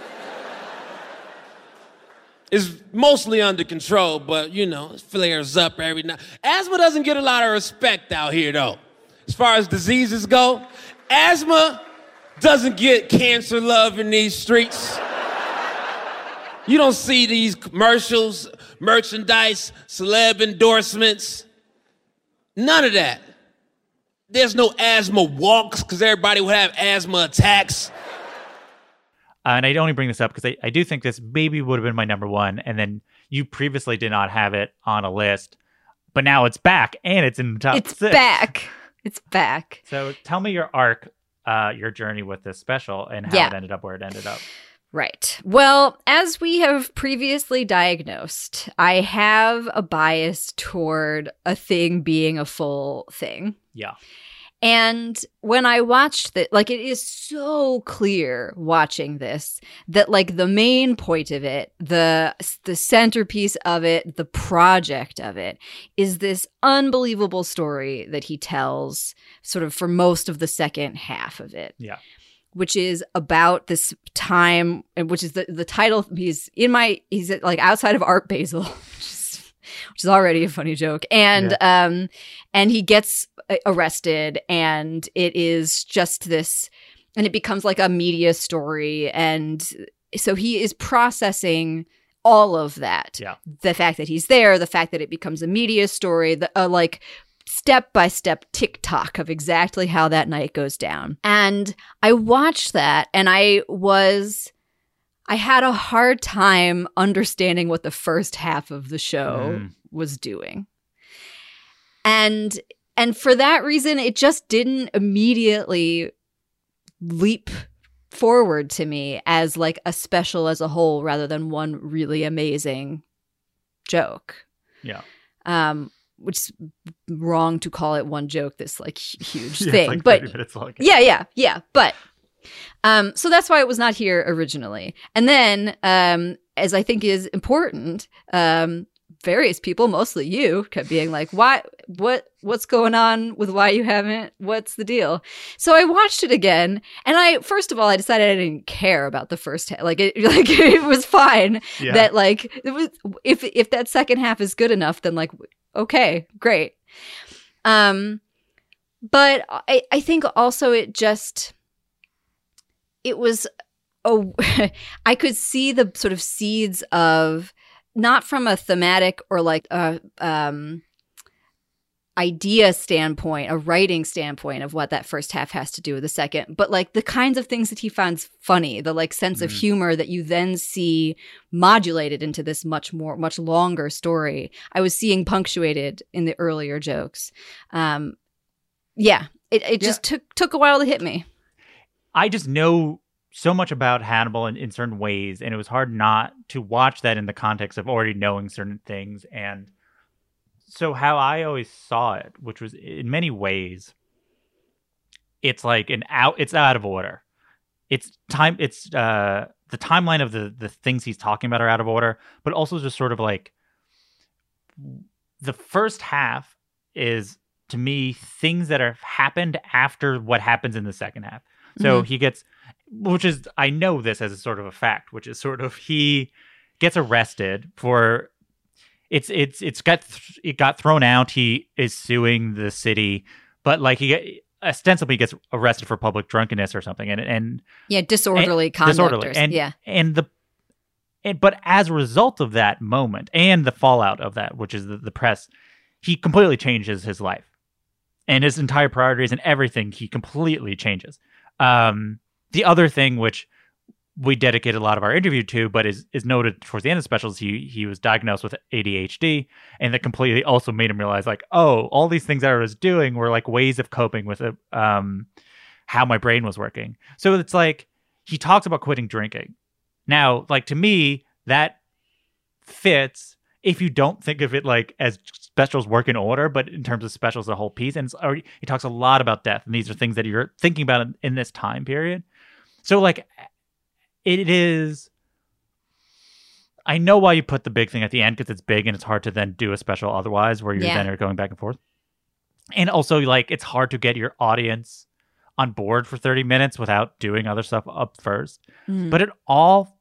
S9: It's mostly under control, but, you know, it flares up every now. Asthma doesn't get a lot of respect out here, though. As far as diseases go, asthma doesn't get cancer love in these streets. You don't see these commercials, merchandise, celeb endorsements. None of that. There's no asthma walks because everybody would have asthma attacks.
S3: And I only bring this up because I do think this maybe would have been my number 1. And then you previously did not have it on a list, but now it's back and it's in the top 6.
S4: It's back.
S3: So tell me your arc, your journey with this special and how it ended up where it ended up.
S4: Right. Well, as we have previously diagnosed, I have a bias toward a thing being a full thing.
S3: Yeah.
S4: And when I watched it, like, it is so clear watching this that, like, the main point of it, the centerpiece of it, the project of it, is this unbelievable story that he tells sort of for most of the second half of it.
S3: Yeah.
S4: Which is about this time, which is the title. He's like outside of Art Basel, which is already a funny joke. And he gets arrested, and it is just this, and it becomes like a media story. And so he is processing all of that.
S3: Yeah.
S4: The fact that he's there, the fact that it becomes a media story, like step-by-step TikTok of exactly how that night goes down. And I watched that, and I had a hard time understanding what the first half of the show was doing. And for that reason, it just didn't immediately leap forward to me as like a special as a whole rather than one really amazing joke.
S3: Yeah.
S4: Which is wrong to call it one joke, this like huge
S3: Yeah,
S4: thing.
S3: it's like
S4: but
S3: 30 minutes long.
S4: yeah. But so that's why it was not here originally. And then, as I think is important, various people, mostly you, kept being like, what's going on with why you haven't? What's the deal? So I watched it again, and first of all, I decided I didn't care about the first half. It was fine that like it was, if that second half is good enough, then like, okay, great. But I think also it was I could see the sort of seeds of, not from a thematic or like a idea standpoint, a writing standpoint of what that first half has to do with the second, but like the kinds of things that he finds funny, the like sense of humor that you then see modulated into this much longer story. I was seeing punctuated in the earlier jokes. It just took a while to hit me.
S3: I just know so much about Hannibal in certain ways, and it was hard not to watch that in the context of already knowing certain things. And so how I always saw it, which was in many ways, it's like it's out of order. The timeline of the things he's talking about are out of order, but also just sort of like the first half is, to me, things that have happened after what happens in the second half. So he gets, which is, I know this as a sort of a fact, which is sort of, he gets arrested for, it got thrown out. He is suing the city but like he ostensibly gets arrested for public drunkenness or something, and
S4: disorderly conduct.
S3: But as a result of that moment and the fallout of that, which is the press, he completely changes his life and his entire priorities and everything. He completely changes. The other thing, which we dedicated a lot of our interview to, but is noted towards the end of the specials, he was diagnosed with ADHD, and that completely also made him realize, like, oh, all these things that I was doing were like ways of coping with how my brain was working. So it's like he talks about quitting drinking. Now, like, to me, that fits if you don't think of it like as specials work in order, but in terms of specials, the whole piece. And he talks a lot about death, and these are things that you're thinking about in this time period. So, like, it is... I know why you put the big thing at the end, because it's big and it's hard to then do a special otherwise, where you're then going back and forth. And also, like, it's hard to get your audience on board for 30 minutes without doing other stuff up first. But it all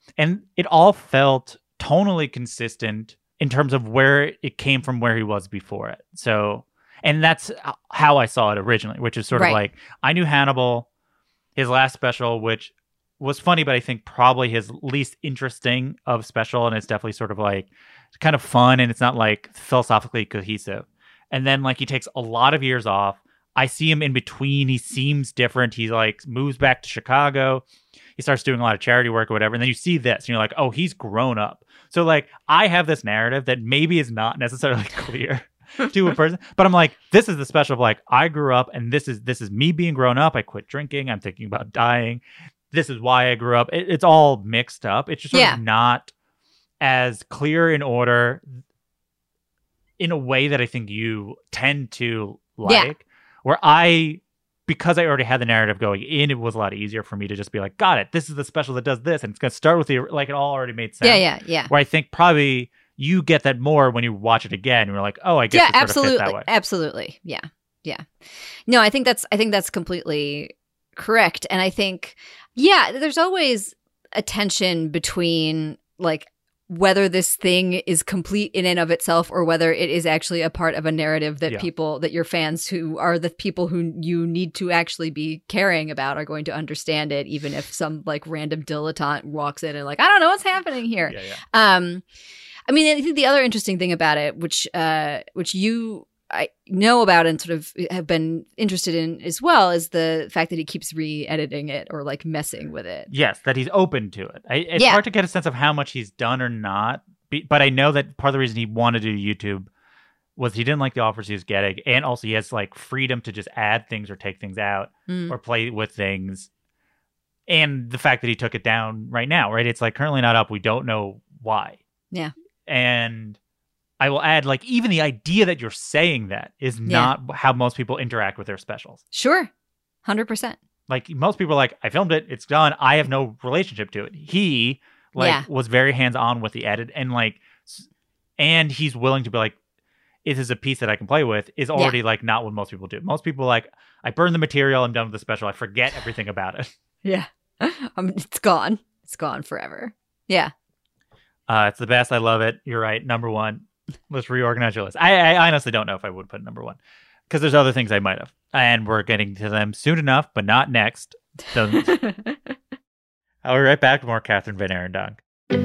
S3: felt tonally consistent in terms of where it came from, where he was before it. So, and that's how I saw it originally, which is sort of like, I knew Hannibal, his last special, which was funny, but I think probably his least interesting of special. And it's definitely sort of like kind of fun, and it's not like philosophically cohesive. And then like he takes a lot of years off. I see him in between. He seems different. He like moves back to Chicago. He starts doing a lot of charity work or whatever. And then you see this and you're like, oh, he's grown up. So like I have this narrative that maybe is not necessarily clear to a person, but I'm like, this is the special of like, I grew up and this is me being grown up. I quit drinking. I'm thinking about dying. This is why I grew up. It's all mixed up. It's just sort of not as clear in order in a way that I think you tend to like. Where because I already had the narrative going in, it was a lot easier for me to just be like, got it, this is the special that does this, and it's going to start with like, it all already made sense. Yeah. Where I think probably you get that more when you watch it again. You're like, oh, I guess it sort of fit that way.
S4: Absolutely. Yeah. No, I think that's completely correct. And I think, there's always a tension between like whether this thing is complete in and of itself or whether it is actually a part of a narrative that that your fans, who are the people who you need to actually be caring about, are going to understand it, even if some like random dilettante walks in and like, I don't know what's happening here. I mean, I think the other interesting thing about it, which I know about and sort of have been interested in as well, is the fact that he keeps re-editing it or like messing with it.
S3: Yes, that he's open to it. It's hard to get a sense of how much he's done or not, but I know that part of the reason he wanted to do YouTube was he didn't like the offers he was getting, and also he has like freedom to just add things or take things out or play with things. And the fact that he took it down right now, right? It's like currently not up. We don't know why.
S4: Yeah.
S3: And I will add, like, even the idea that you're saying that is not how most people interact with their specials.
S4: Sure. 100%.
S3: Like, most people are like, I filmed it, it's done, I have no relationship to it. He, was very hands-on with the edit, and he's willing to be like, it is a piece that I can play with, is already, like, not what most people do. Most people are like, I burn the material, I'm done with the special, I forget everything about it.
S4: Yeah. It's gone. It's gone forever. Yeah.
S3: It's the best, I love it. You're right, number one. Let's reorganize your list. I honestly don't know if I would put number one, because there's other things I might have, and we're getting to them soon enough, but not next. I'll be right back with more Catherine Van Arendonk.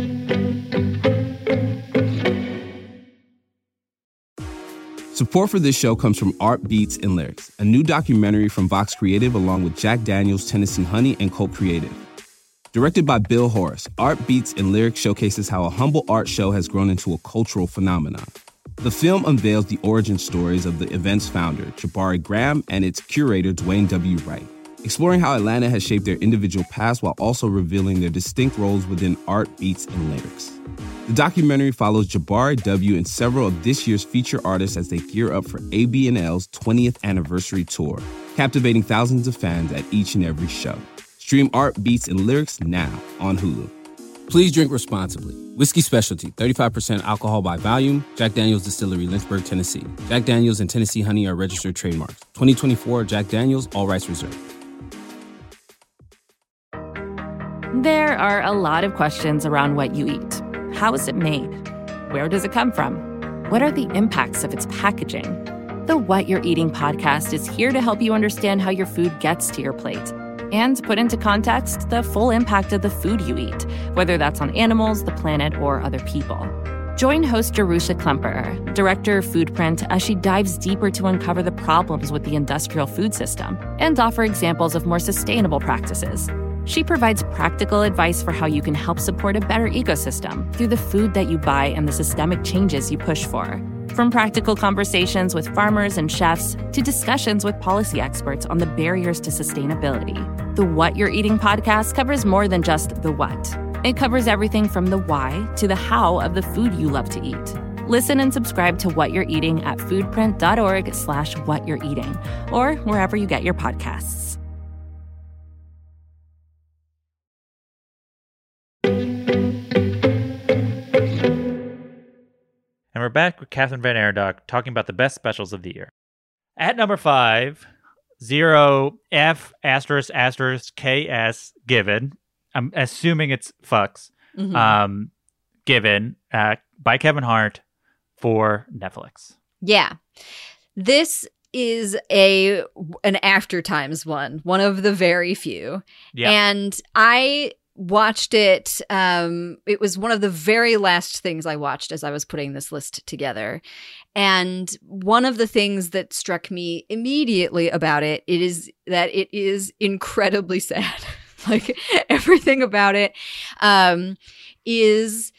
S2: Support for this show comes from Art Beats and Lyrics, a new documentary from Vox Creative along with Jack Daniels, Tennessee Honey, and Colt Creative. Directed by Bill Horace, Art Beats and Lyrics showcases how a humble art show has grown into a cultural phenomenon. The film unveils the origin stories of the event's founder, Jabari Graham, and its curator, Dwayne W. Wright, exploring how Atlanta has shaped their individual paths while also revealing their distinct roles within Art Beats and Lyrics. The documentary follows Jabari W. and several of this year's feature artists as they gear up for AB&L's 20th anniversary tour, captivating thousands of fans at each and every show. Stream Art, Beats, and Lyrics now on Hulu. Please drink responsibly. Whiskey Specialty, 35% alcohol by volume. Jack Daniel's Distillery, Lynchburg, Tennessee. Jack Daniel's and Tennessee Honey are registered trademarks. 2024 Jack Daniel's, all rights reserved.
S10: There are a lot of questions around what you eat. How is it made? Where does it come from? What are the impacts of its packaging? The What You're Eating podcast is here to help you understand how your food gets to your plate and put into context the full impact of the food you eat, whether that's on animals, the planet, or other people. Join host Jerusha Klemperer, director of Foodprint, as she dives deeper to uncover the problems with the industrial food system and offer examples of more sustainable practices. She provides practical advice for how you can help support a better ecosystem through the food that you buy and the systemic changes you push for. From practical conversations with farmers and chefs to discussions with policy experts on the barriers to sustainability, the What You're Eating podcast covers more than just the what. It covers everything from the why to the how of the food you love to eat. Listen and subscribe to What You're Eating at foodprint.org/whatyou'reating or wherever you get your podcasts.
S3: And we're back with Catherine Van Arendonk talking about the best specials of the year. At number 5, 0F***KS Given. I'm assuming it's fucks.
S4: Mm-hmm.
S3: Given by Kevin Hart for Netflix.
S4: Yeah. This is an After Times one of the very few.
S3: Yeah.
S4: And I watched it. It was one of the very last things I watched as I was putting this list together. And one of the things that struck me immediately about it is that it is incredibly sad. Like everything about it is,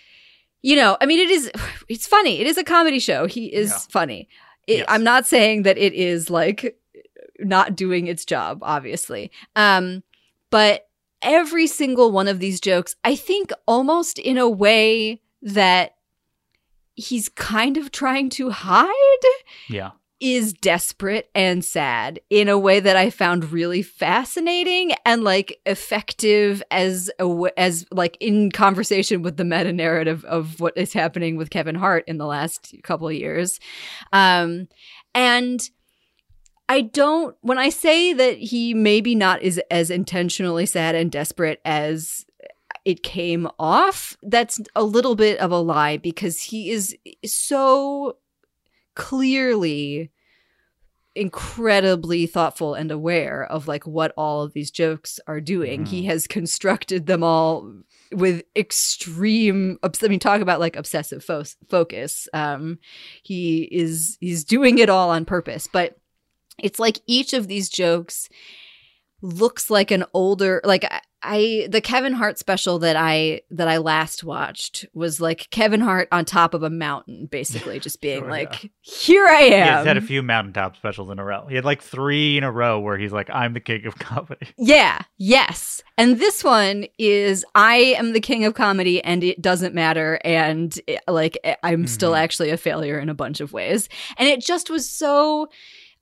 S4: it's funny. It is a comedy show. He is funny.
S3: Yes.
S4: I'm not saying that it is like not doing its job, obviously. But every single one of these jokes, I think almost in a way that he's kind of trying to hide.
S3: Yeah.
S4: Is desperate and sad in a way that I found really fascinating and like effective as like in conversation with the meta narrative of what is happening with Kevin Hart in the last couple of years. And when I say that he maybe not is as intentionally sad and desperate as it came off, that's a little bit of a lie because he is so clearly incredibly thoughtful and aware of like what all of these jokes are doing. He has constructed them all with extreme talk about like obsessive focus. He's doing it all on purpose, but it's like each of these jokes looks like an older, like the Kevin Hart special that I last watched was like Kevin Hart on top of a mountain, basically just being here I am.
S3: He's had a few mountaintop specials in a row. He had like 3 in a row where he's like, I'm the king of comedy.
S4: Yeah. Yes. And this one is I am the king of comedy and it doesn't matter. And I'm still actually a failure in a bunch of ways. And it just was so,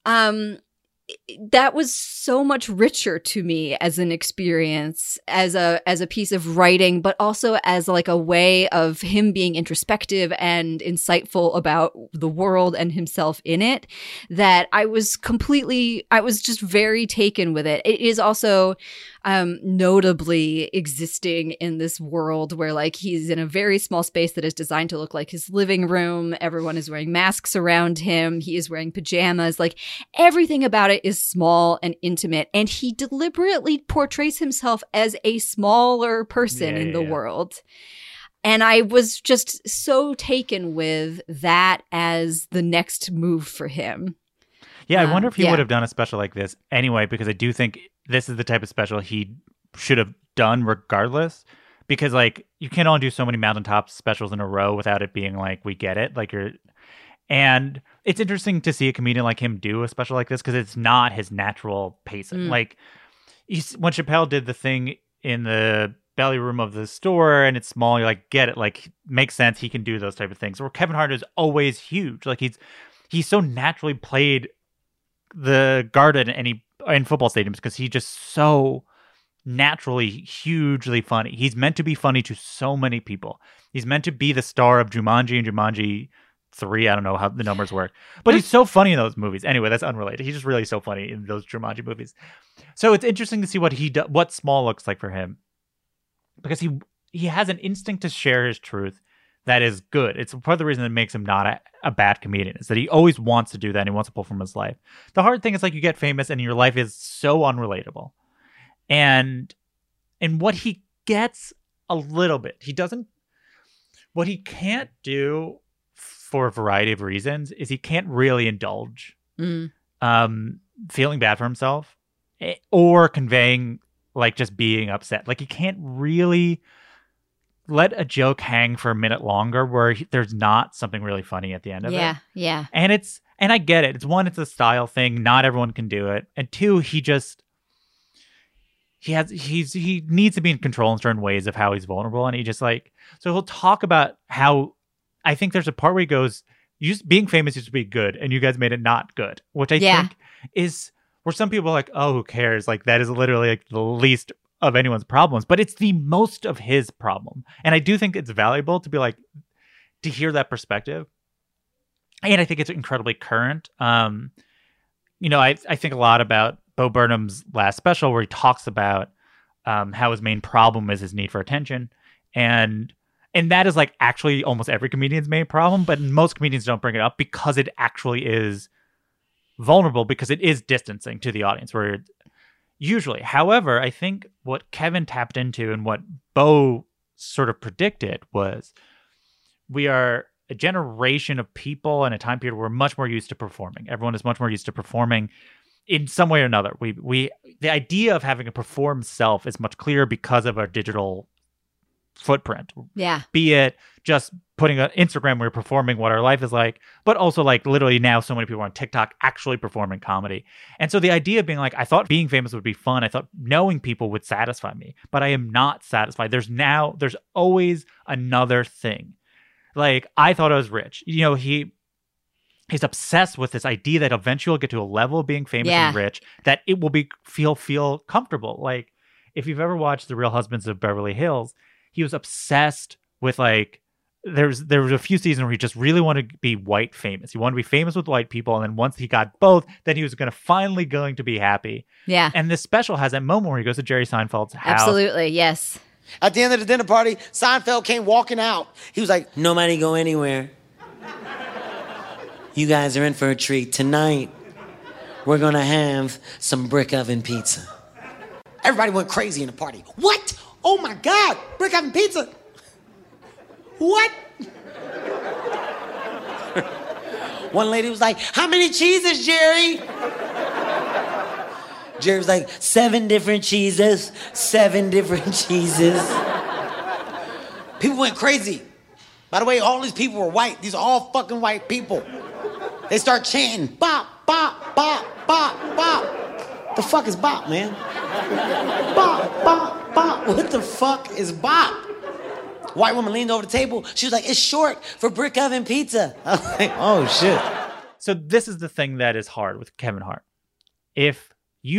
S4: that was so much richer to me as an experience, as a piece of writing, but also as like a way of him being introspective and insightful about the world and himself in it, that I was just very taken with it. It is also notably existing in this world where like he's in a very small space that is designed to look like his living room. Everyone is wearing masks around him. He is wearing pajamas. Like everything about it is small and intimate. And he deliberately portrays himself as a smaller person in the world. And I was just so taken with that as the next move for him.
S3: Yeah, I wonder if he would have done a special like this anyway, because I do think this is the type of special he should have done regardless. Because like you can't only do so many mountaintop specials in a row without it being like, we get it. And it's interesting to see a comedian like him do a special like this because it's not his natural pacing. Like when Chappelle did the thing in the belly room of the store and it's small, you're like, get it, like makes sense. He can do those type of things. Where Kevin Hart is always huge. Like he's so naturally played the Garden in football stadiums because he's just so naturally hugely funny. He's meant to be funny to so many people. He's meant to be the star of Jumanji and Jumanji 3. I don't know how the numbers work, but he's so funny in those movies. Anyway, that's unrelated. He's just really so funny in those Jumanji movies. So it's interesting to see what small looks like for him, because he has an instinct to share his truth that is good. It's part of the reason that makes him not a bad comedian, is that he always wants to do that and he wants to pull from his life. The hard thing is, like, you get famous and your life is so unrelatable. And what he gets a little bit, what he can't do for a variety of reasons is he can't really indulge feeling bad for himself or conveying, like, just being upset. Like, he can't really let a joke hang for a minute longer where there's not something really funny at the end of it.
S4: Yeah.
S3: And I get it. It's one, it's a style thing. Not everyone can do it. And two, he needs to be in control in certain ways of how he's vulnerable. And he just, like, so he'll talk about how, I think there's a part where he goes, being famous used to be good and you guys made it not good, which I think is where some people are like, oh, who cares? Like, that is literally, like, the least of anyone's problems, but it's the most of his problem. And I do think it's valuable to be like, to hear that perspective. And I think it's incredibly current. I think a lot about Bo Burnham's last special where he talks about how his main problem is his need for attention. And that is, like, actually almost every comedian's main problem, but most comedians don't bring it up because it actually is vulnerable, because it is distancing to the audience where usually. However, I think what Kevin tapped into and what Bo sort of predicted was we are a generation of people in a time period where we're much more used to performing. Everyone is much more used to performing in some way or another. The idea of having a performed self is much clearer because of our digital footprint.
S4: Yeah. Be
S3: it just putting an Instagram where we're performing what our life is like, but also, like, literally now so many people on TikTok actually performing comedy. And so the idea of being like, I thought being famous would be fun. I thought knowing people would satisfy me, but I am not satisfied. There's always another thing. Like, I thought I was rich. He's obsessed with this idea that eventually he'll get to a level of being famous and rich that it will feel comfortable. Like, if you've ever watched The Real Husbands of Beverly Hills, he was obsessed with, like, there was a few seasons where he just really wanted to be white famous. He wanted to be famous with white people. And then once he got both, then he was going to be happy. Yeah. And this special has that moment where he goes to Jerry Seinfeld's house.
S4: Absolutely. Yes.
S11: At the end of the dinner party, Seinfeld came walking out. He was like, nobody go anywhere. You guys are in for a treat. Tonight, we're going to have some brick oven pizza. Everybody went crazy in the party. What? Oh my God, brick oven pizza. What? One lady was like, how many cheeses, Jerry? Jerry was like, 7 different cheeses, 7 different cheeses. People went crazy. By the way, all these people were white. These are all fucking white people. They start chanting, bop, bop, bop, bop, bop. The fuck is bop, man? Bop, bop, bop. What the fuck is bop? White woman leaned over the table. She was like, it's short for brick oven pizza. I was like, oh, shit.
S3: So this is the thing that is hard with Kevin Hart. If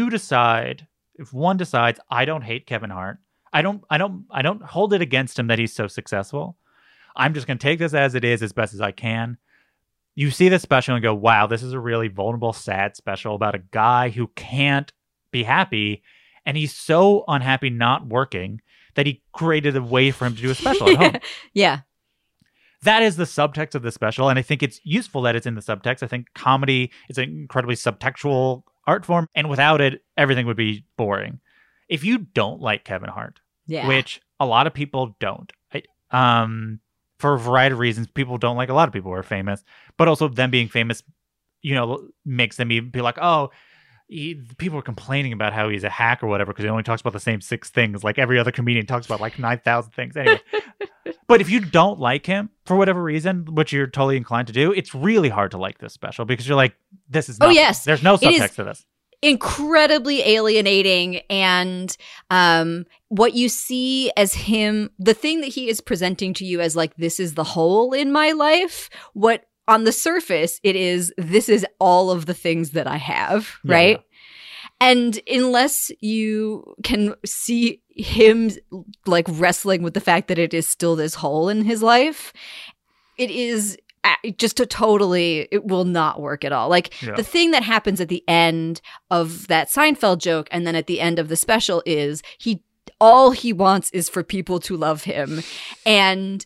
S3: one decides, I don't hate Kevin Hart, I don't hold it against him that he's so successful. I'm just going to take this as it is as best as I can. You see this special and go, wow, this is a really vulnerable, sad special about a guy who can't be happy. And he's so unhappy not working that he created a way for him to do a special at home.
S4: Yeah.
S3: That is the subtext of the special. And I think it's useful that it's in the subtext. I think comedy is an incredibly subtextual art form. And without it, everything would be boring. If you don't like Kevin Hart, which a lot of people don't, for a variety of reasons, people don't like a lot of people who are famous, but also them being famous, makes them be like, oh, people are complaining about how he's a hack or whatever because he only talks about the same 6 things. Like every other comedian talks about like 9,000 things. Anyway, but if you don't like him for whatever reason, which you're totally inclined to do, it's really hard to like this special because you're like, this is not, there's no subtext to this.
S4: Incredibly alienating, and what you see as him, the thing that he is presenting to you as like, this is the hole in my life, what on the surface it is, this is all of the things that I have, right? Yeah. And unless you can see him like wrestling with the fact that it is still this hole in his life, it is just it will not work at all. Like the thing that happens at the end of that Seinfeld joke and then at the end of the special is all he wants is for people to love him. And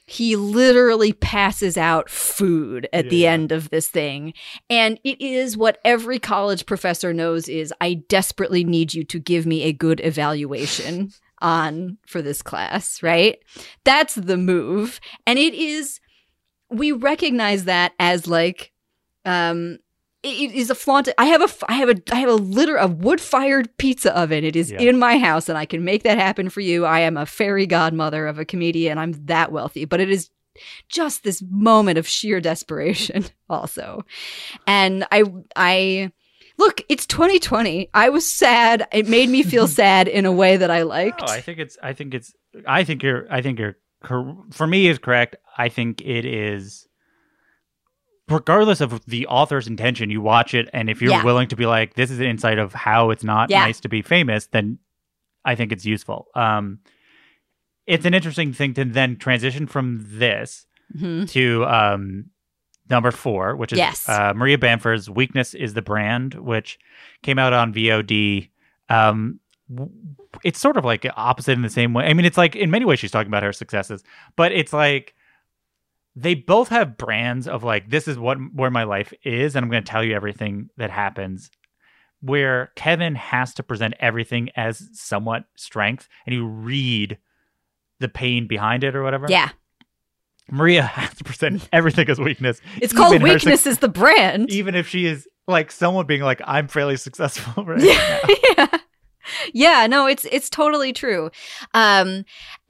S4: He literally passes out food at the end of this thing. And it is what every college professor knows is, I desperately need you to give me a good evaluation for this class, right? That's the move. And it is, we recognize that as like, it is a flaunt. I have a wood-fired pizza oven. It is in my house, and I can make that happen for you. I am a fairy godmother of a comedian. I'm that wealthy, but it is just this moment of sheer desperation, also. And I look. It's 2020. I was sad. It made me feel sad in a way that I liked.
S3: I think you're. For me, is correct. I think it is. Regardless of the author's intention, you watch it, and if you're willing to be like, this is an insight of how it's not nice to be famous, then I think it's useful. It's an interesting thing to then transition from this to number 4, which is Maria Bamford's Weakness is the Brand, which came out on VOD. It's sort of like opposite in the same way. I mean, it's like in many ways she's talking about her successes, but it's like they both have brands of like, this is where my life is, and I'm going to tell you everything that happens. Where Kevin has to present everything as somewhat strength, and you read the pain behind it or whatever.
S4: Yeah.
S3: Maria has to present everything as weakness.
S4: It's called Weakness is the Brand.
S3: Even if she is like someone being like, I'm fairly successful right now.
S4: Yeah, no, it's totally true. And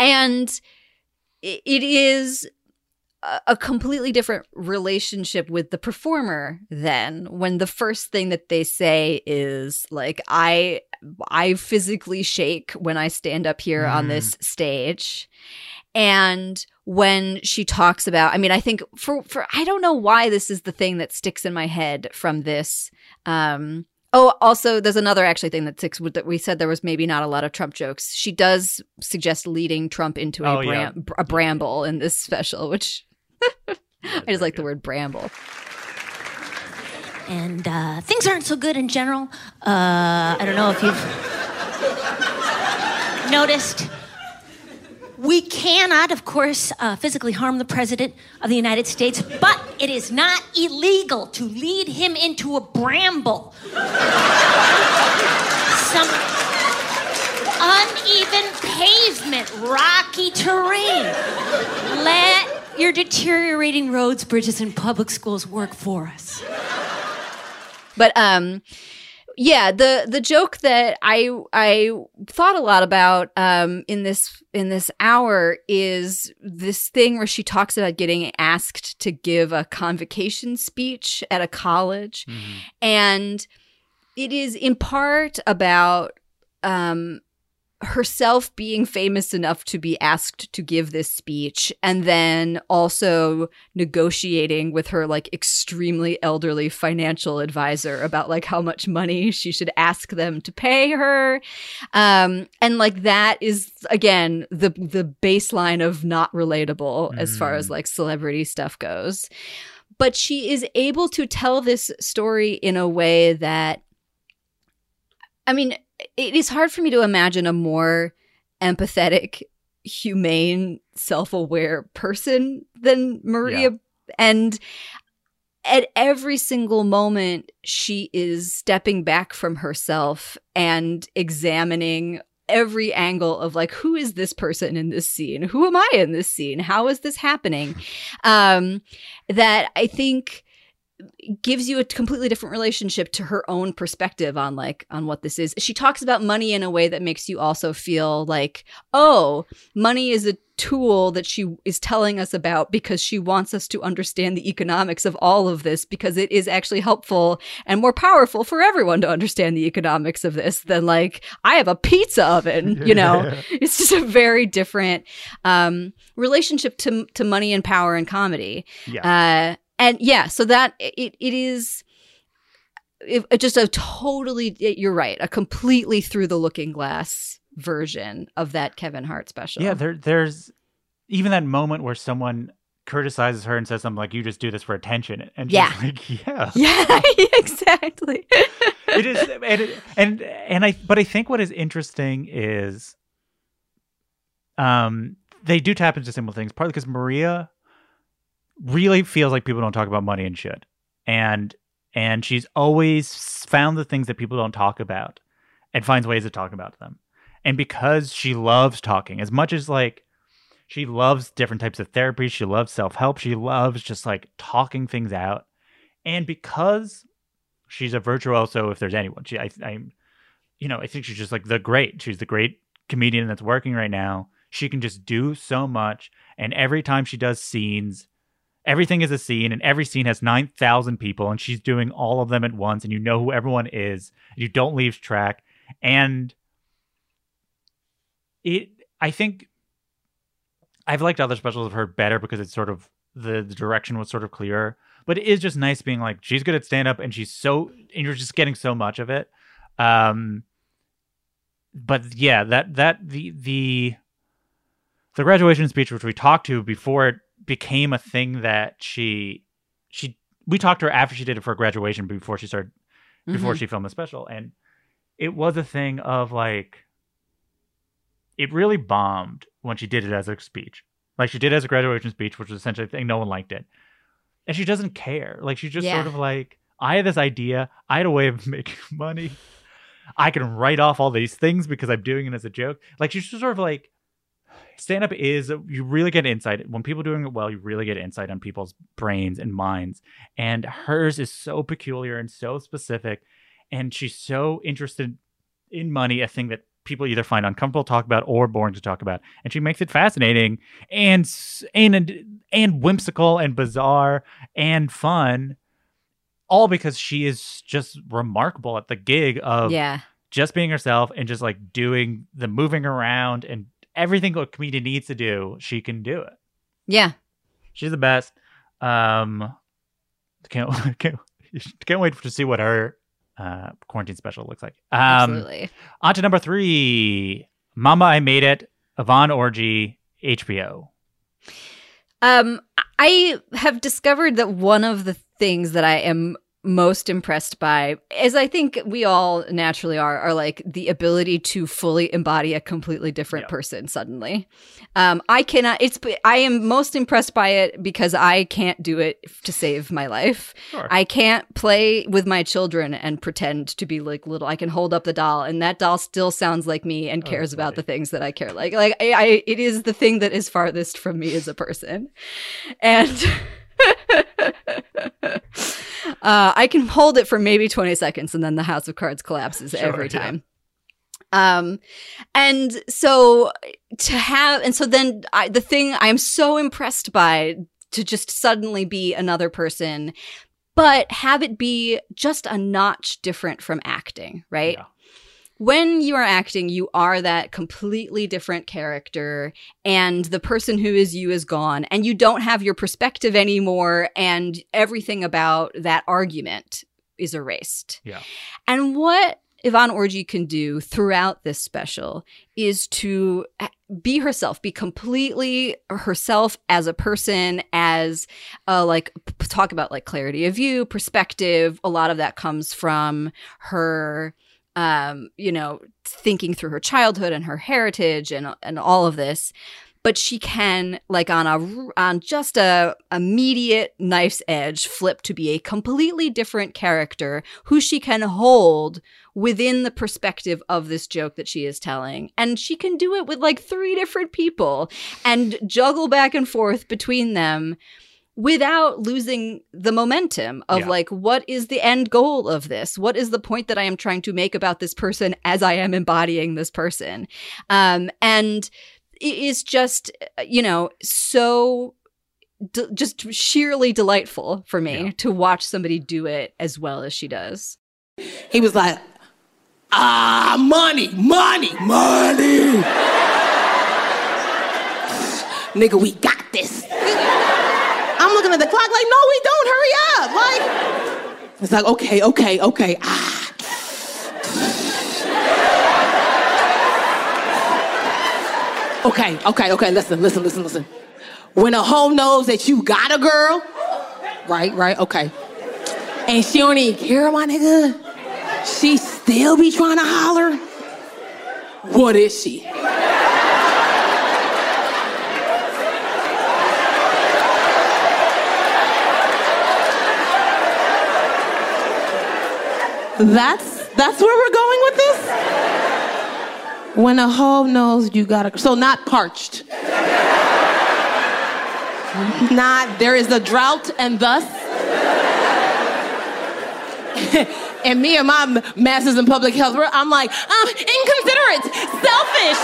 S4: it is a completely different relationship with the performer then, when the first thing that they say is like, I physically shake when I stand up here on this stage. And when she talks about, I mean, I think for I don't know why this is the thing that sticks in my head from this. Also, there's another actually thing that sticks with that. We said there was maybe not a lot of Trump jokes. She does suggest leading Trump into a bramble in this special, which I just like the word bramble.
S12: And things aren't so good in general. I don't know if you've noticed. We cannot, of course, physically harm the President of the United States, but it is not illegal to lead him into a bramble. Some uneven pavement, rocky terrain. Let your deteriorating roads, bridges, and public schools work for us.
S4: But yeah, the joke that I thought a lot about in this hour is this thing where she talks about getting asked to give a convocation speech at a college, and it is in part about herself being famous enough to be asked to give this speech, and then also negotiating with her like extremely elderly financial advisor about like how much money she should ask them to pay her. And like that is again the baseline of not relatable as far as like celebrity stuff goes. But she is able to tell this story in a way that, I mean, it is hard for me to imagine a more empathetic, humane, self-aware person than Maria. Yeah. And at every single moment, she is stepping back from herself and examining every angle of like, who is this person in this scene? Who am I in this scene? How is this happening? That I think gives you a completely different relationship to her own perspective on what this is. She talks about money in a way that makes you also feel like, oh, money is a tool that she is telling us about because she wants us to understand the economics of all of this, because it is actually helpful and more powerful for everyone to understand the economics of this than like, I have a pizza oven, you know. It's just a very different relationship to money and power and comedy. And yeah, so that it is just a totally, you're right, a completely through the looking glass version of that Kevin Hart special.
S3: Yeah, there's even that moment where someone criticizes her and says something like, you just do this for attention. And she's like,
S4: yeah, exactly.
S3: It is, but I think what is interesting is they do tap into simple things, partly because Maria really feels like people don't talk about money and shit. And she's always found the things that people don't talk about and finds ways to talk about them. And because she loves talking, as much as like she loves different types of therapy, she loves self-help, she loves just like talking things out. And because she's a virtuoso, if there's anyone, I think she's just like she's the great comedian that's working right now. She can just do so much. And every time she does scenes, everything is a scene, and every scene has 9,000 people, and she's doing all of them at once, and you know who everyone is. You don't lose track. And I think I've liked other specials of her better because it's sort of the direction was sort of clearer. But it is just nice being like, she's good at stand-up, and you're just getting so much of it. But yeah, the graduation speech, which we talked to before it became a thing that we talked to her after she did it for graduation before she filmed the special. And it was a thing of like, it really bombed when she did it as a speech. Like she did it as a graduation speech, which was essentially a thing. No one liked it. And she doesn't care. Like she's just sort of like, I had this idea. I had a way of making money. I can write off all these things because I'm doing it as a joke. Like she's just sort of like, stand-up is, you really get insight. When people are doing it well, you really get insight on people's brains and minds. And hers is so peculiar and so specific. And she's so interested in money, a thing that people either find uncomfortable to talk about or boring to talk about. And she makes it fascinating and whimsical and bizarre and fun, all because she is just remarkable at the gig of just being herself and just like doing the moving around and everything a comedian needs to do. She can do it. Yeah. She's the best. Can't wait to see what her quarantine special looks like. Absolutely. On to number 3, Mama, I Made It, Yvonne Orji, HBO.
S4: I have discovered that one of the things that I am most impressed by, as I think we all naturally are like the ability to fully embody a completely different person suddenly. I am most impressed by it because I can't do it to save my life. Sure. I can't play with my children and pretend to be like little. I can hold up the doll and that doll still sounds like me and cares about the things that I care. Like it is the thing that is farthest from me as a person. And I can hold it for maybe 20 seconds and then the house of cards collapses every time. And so the thing I'm so impressed by, to just suddenly be another person, but have it be just a notch different from acting, right? Yeah. When you are acting, you are that completely different character, and the person who is you is gone, and you don't have your perspective anymore, and everything about that argument is erased. Yeah. And what Yvonne Orji can do throughout this special is to be herself, be completely herself as a person, as talk about like clarity of view, perspective. A lot of that comes from her thinking through her childhood and her heritage and all of this. But she can, like on just a immediate knife's edge, flip to be a completely different character who she can hold within the perspective of this joke that she is telling. And she can do it with like 3 different people and juggle back and forth between them without losing the momentum of like, what is the end goal of this? What is the point that I am trying to make about this person as I am embodying this person? And it is just, so just sheerly delightful for me to watch somebody do it as well as she does.
S13: He was like, money. Nigga, we got this. I'm looking at the clock like, no, we don't. Hurry up. Like, it's like, okay. Okay. Listen. When a hoe knows that you got a girl, right, okay, and she don't even care, my nigga, she still be trying to holler. What is she? That's where we're going with this? When a hoe knows you gotta... So not parched. Not, there is a drought and thus... And me and my masters in public health, I'm like, inconsiderate, selfish.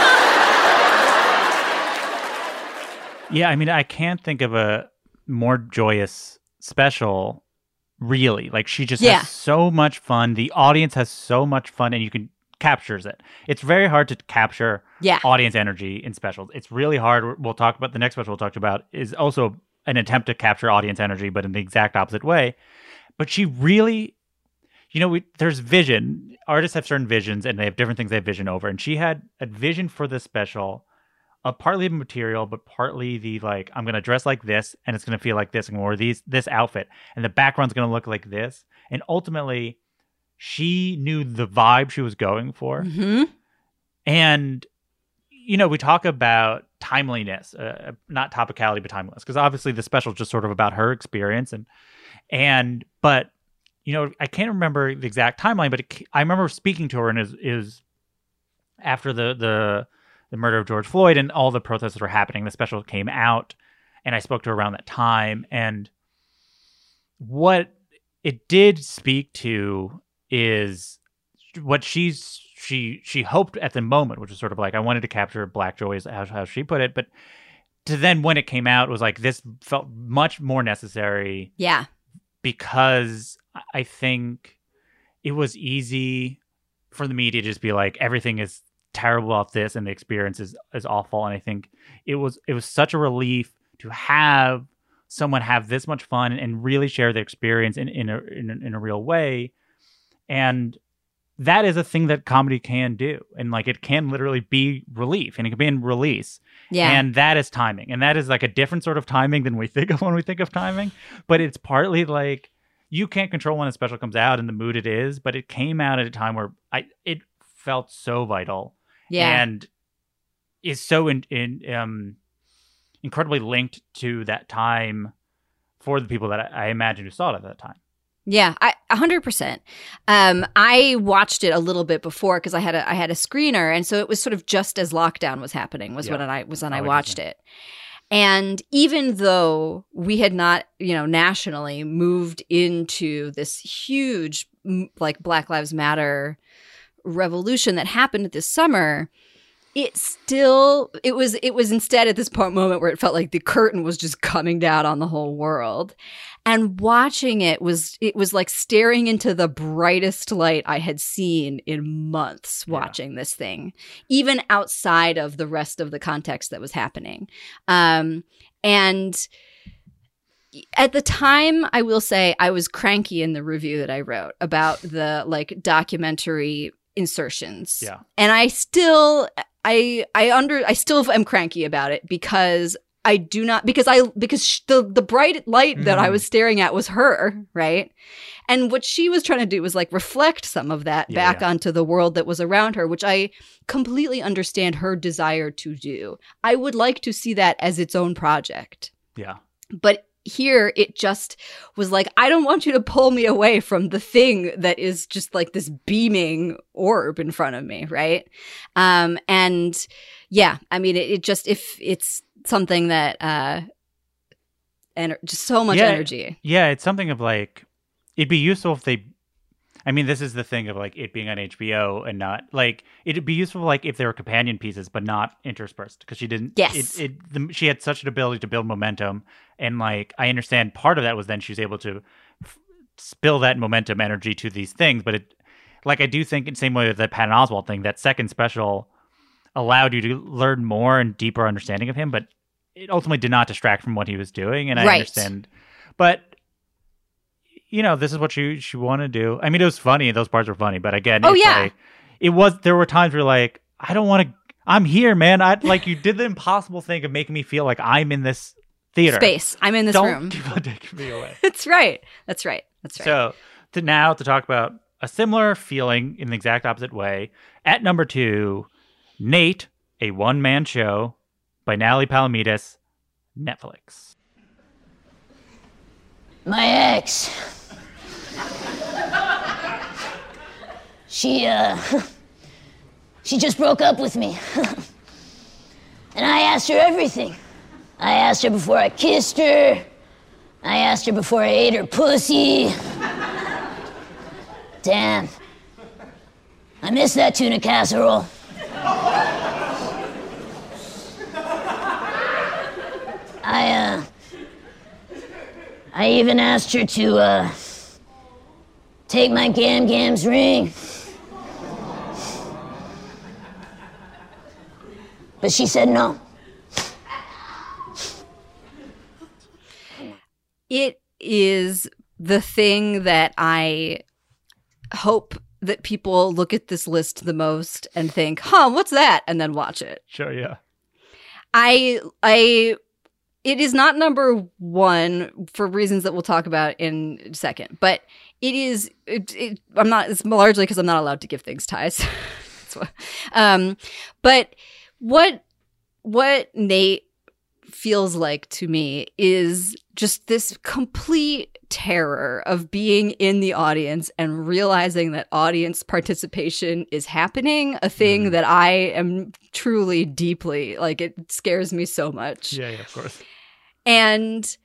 S3: Yeah, I mean, I can't think of a more joyous special, really. Like, she just has so much fun. The audience has so much fun, and you can captures it. It's very hard to capture audience energy in specials. It's really hard. We'll talk about the next special we'll talk about is also an attempt to capture audience energy, but in the exact opposite way. But she really... there's vision. Artists have certain visions, and they have different things they have vision over. And she had a vision for this special, partly the material, but partly the I'm going to dress like this, and it's going to feel like this, and wear this outfit, and the background's going to look like this. And ultimately, she knew the vibe she was going for.
S4: Mm-hmm.
S3: And we talk about timeliness, not topicality, but timeliness, because obviously the special is just sort of about her experience, but. I can't remember the exact timeline, but I remember speaking to her, and is after the murder of George Floyd and all the protests that were happening. The special came out, and I spoke to her around that time. And what it did speak to is what she hoped at the moment, which was sort of I wanted to capture Black joy, is how she put it. But to then when it came out, it was this felt much more necessary.
S4: Yeah.
S3: Because I think it was easy for the media to just be everything is terrible about this and the experience is awful. And I think it was such a relief to have someone have this much fun and really share the experience in a real way. And that is a thing that comedy can do. And it can literally be relief, and it can be in release. Yeah. And that is timing. And that is a different sort of timing than we think of when we think of timing. But it's partly you can't control when a special comes out and the mood it is, but it came out at a time where it felt so vital. Yeah. And is so incredibly linked to that time for the people that I imagine who saw it at that time.
S4: Yeah, 100%. I watched it a little bit before because I had a screener, and so it was sort of just as lockdown was happening when I watched it. And even though we had not, nationally moved into this huge Black Lives Matter revolution that happened this summer, it was instead at this moment where it felt like the curtain was just coming down on the whole world. And watching it was like staring into the brightest light I had seen in months watching this thing, even outside of the rest of the context that was happening. And at the time, I will say I was cranky in the review that I wrote about the documentary insertions. Yeah. And I still am cranky about it because I do not, because the bright light that I was staring at was her, right? And what she was trying to do was reflect some of that back onto the world that was around her, which I completely understand her desire to do. I would like to see that as its own project. Yeah. But here it just was I don't want you to pull me away from the thing that is just this beaming orb in front of me, right? And yeah, I mean, it just, if it's something that just so much energy.
S3: Yeah, it's something of it'd be useful if they, I mean, this is the thing of it being on HBO and not it'd be useful if there were companion pieces but not interspersed, because she didn't.
S4: Yes,
S3: she had such an ability to build momentum, and I understand part of that was then she was able to spill that momentum energy to these things. But it, I do think in the same way with the Patton Oswalt thing, that second special allowed you to learn more and deeper understanding of him, but it ultimately did not distract from what he was doing. And I understand, but this is what she wanted to do. I mean, it was funny. Those parts were funny, but again, there were times where I don't want to, I'm here, man. You did the impossible thing of making me feel like I'm in this theater
S4: space. I'm in this room.
S3: Don't keep on taking me away.
S4: That's right.
S3: So to talk about a similar feeling in the exact opposite way, at number 2, Nate, a one-man show by Natalie Palamides, Netflix.
S12: My ex.
S14: She just broke up with me. And I asked her everything. I asked her before I kissed her. I asked her before I ate her pussy. Damn. I miss that tuna casserole. I even asked her to, take my Gam Gam's ring. But she said no.
S4: It is the thing that I hope that people look at this list the most and think, what's that? And then watch it.
S3: Sure, yeah.
S4: It is not number one for reasons that we'll talk about in a second, but it is, it's largely because I'm not allowed to give things ties. But what Nate feels like to me is just this complete terror of being in the audience and realizing that audience participation is happening, a thing that I am truly deeply, like, it scares me so much.
S3: Yeah, of course.
S4: And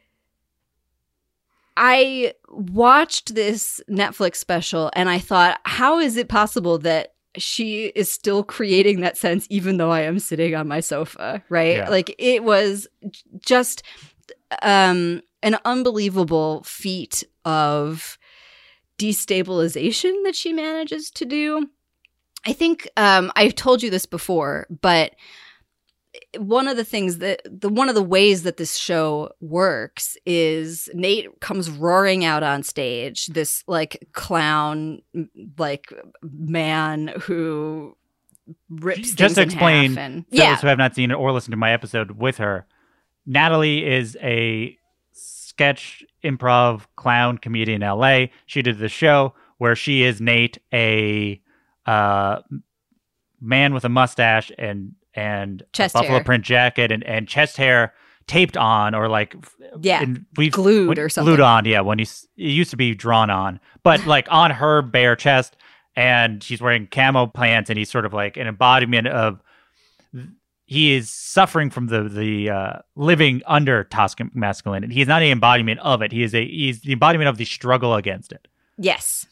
S4: I watched this Netflix special and I thought, how is it possible that she is still creating that sense even though I am sitting on my sofa, right?
S3: Yeah.
S4: Like, it was just an unbelievable feat of destabilization that she manages to do. I think I've told you this before, but one of the ways that this show works is Nate comes roaring out on stage, this like clown, like man who rips
S3: Just to
S4: things in
S3: explain,
S4: half and,
S3: those who have not seen it or listened to my episode with her, Natalie is a sketch improv clown comedian in LA. She did the show where she is Nate, a man with a mustache and
S4: chest
S3: buffalo
S4: hair.
S3: print jacket and chest hair taped on or like
S4: glued or something.
S3: Glued on, yeah. It used to be drawn on, but like on her bare chest, and she's wearing camo pants, and he's sort of like an embodiment of. He is suffering from the living under toxic masculinity. He's not an embodiment of it. He's the embodiment of the struggle against it.
S4: Yes.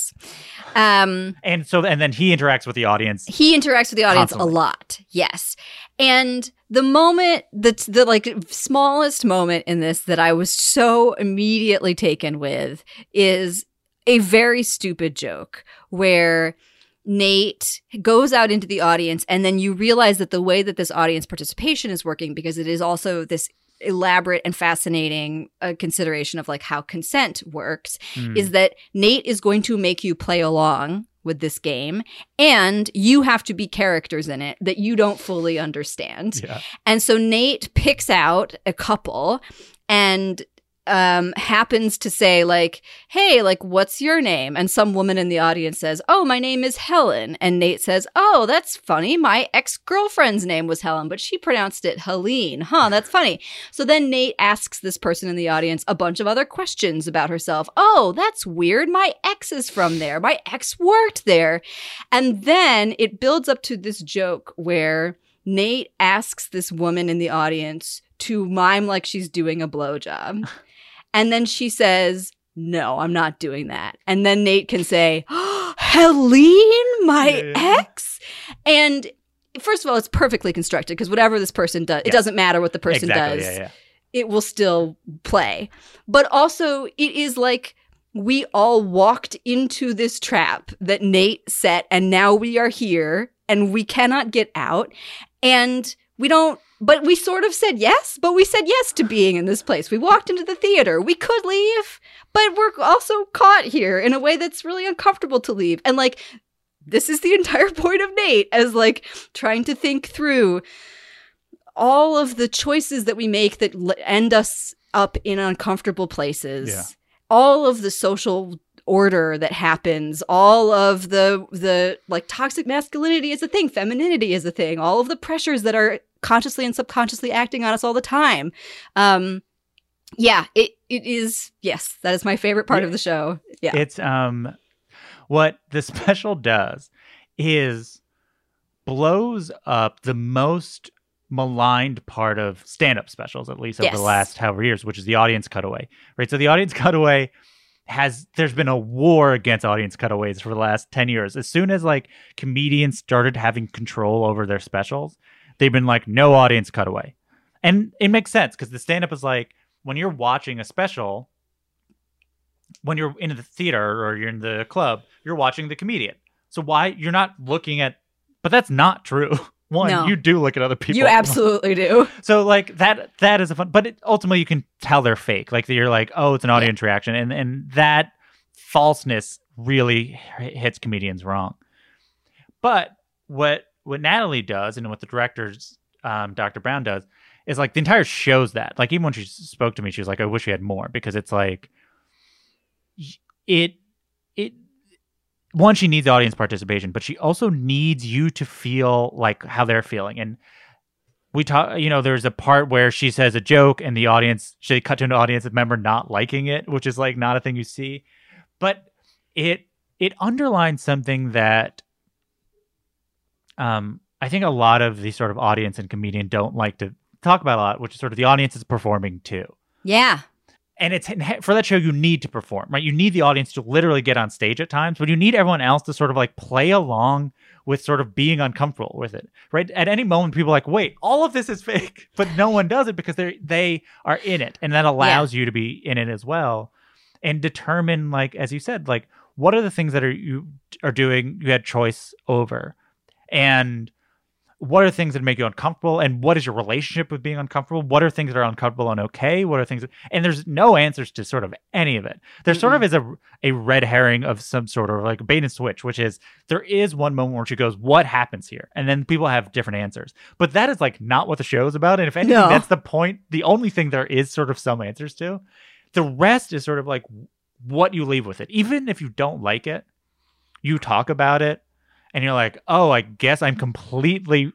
S3: And then he interacts with the audience.
S4: He interacts with the audience
S3: constantly.
S4: a lot. Yes. And the moment that's the like smallest moment in this that I was so immediately taken with is a very stupid joke where Nate goes out into the audience, and then you realize that the way that this audience participation is working, because it is also this elaborate and fascinating consideration of like how consent works, is that Nate is going to make you play along with this game, and you have to be characters in it that you don't fully understand.
S3: Yeah.
S4: And so Nate picks out a couple and happens to say like, hey, like, what's your name? And some woman in the audience says, oh, my name is Helen. And Nate says, oh, that's funny. My ex-girlfriend's name was Helen, but she pronounced it Helene. That's funny. So then Nate asks this person in the audience a bunch of other questions about herself. Oh, that's weird. My ex is from there. My ex worked there. And then it builds up to this joke where Nate asks this woman in the audience to mime like she's doing a blowjob. And then she says, no, I'm not doing that. And then Nate can say, oh, Helene, my ex? And first of all, it's perfectly constructed because whatever this person does, it doesn't matter what the person does. It will still play. But also, it is like we all walked into this trap that Nate set, and now we are here, and we cannot get out. And but we sort of said yes, but we said yes to being in this place. We walked into the theater. We could leave, but we're also caught here in a way that's really uncomfortable to leave. And like, this is the entire point of Nate as like trying to think through all of the choices that we make that end us up in uncomfortable places.
S3: Yeah.
S4: All of the social order that happens, all of the like toxic masculinity is a thing, femininity is a thing, all of the pressures that are consciously and subconsciously acting on us all the time. It is, yes, that is my favorite part of the show. Yeah.
S3: It's what the special does is blows up the most maligned part of stand-up specials, at least over the last however years, which is the audience cutaway, right? So the audience cutaway there's been a war against audience cutaways for the last 10 years. As soon as like comedians started having control over their specials, they've been like, no audience cutaway. And it makes sense because the stand-up is like, when you're watching a special, when you're in the theater or you're in the club, you're watching the comedian. So why you're not looking at, but that's not true. One, you do look at other people.
S4: You absolutely do.
S3: So like that is a fun, but ultimately you can tell they're fake. Like you're like, oh, it's an audience reaction. And that falseness really hits comedians wrong. But what Natalie does and what the directors, Dr. Brown does is like the entire show's that. Like even when she spoke to me, she was like, I wish we had more because it's like, one, she needs audience participation, but she also needs you to feel like how they're feeling. And we talk, there's a part where she says a joke and the audience, she cut to an audience member not liking it, which is like not a thing you see. But it underlines something that I think a lot of the sort of audience and comedian don't like to talk about a lot, which is sort of the audience is performing too.
S4: Yeah.
S3: And it's for that show, you need to perform, right? You need the audience to literally get on stage at times, but you need everyone else to sort of like play along with sort of being uncomfortable with it, right? At any moment, people are like, wait, all of this is fake, but no one does it because they are in it. And that allows you to be in it as well and determine, like, as you said, like, what are the things that you are doing, you had choice over? And what are things that make you uncomfortable? And what is your relationship with being uncomfortable? What are things that are uncomfortable and okay? What are things and there's no answers to sort of any of it. There sort of is a red herring of some sort of like bait and switch, which is there is one moment where she goes, what happens here? And then people have different answers. But that is like not what the show is about. And if anything, that's the point. The only thing there is sort of some answers to. The rest is sort of like what you leave with it. Even if you don't like it, you talk about it. And you're like, oh, I guess I completely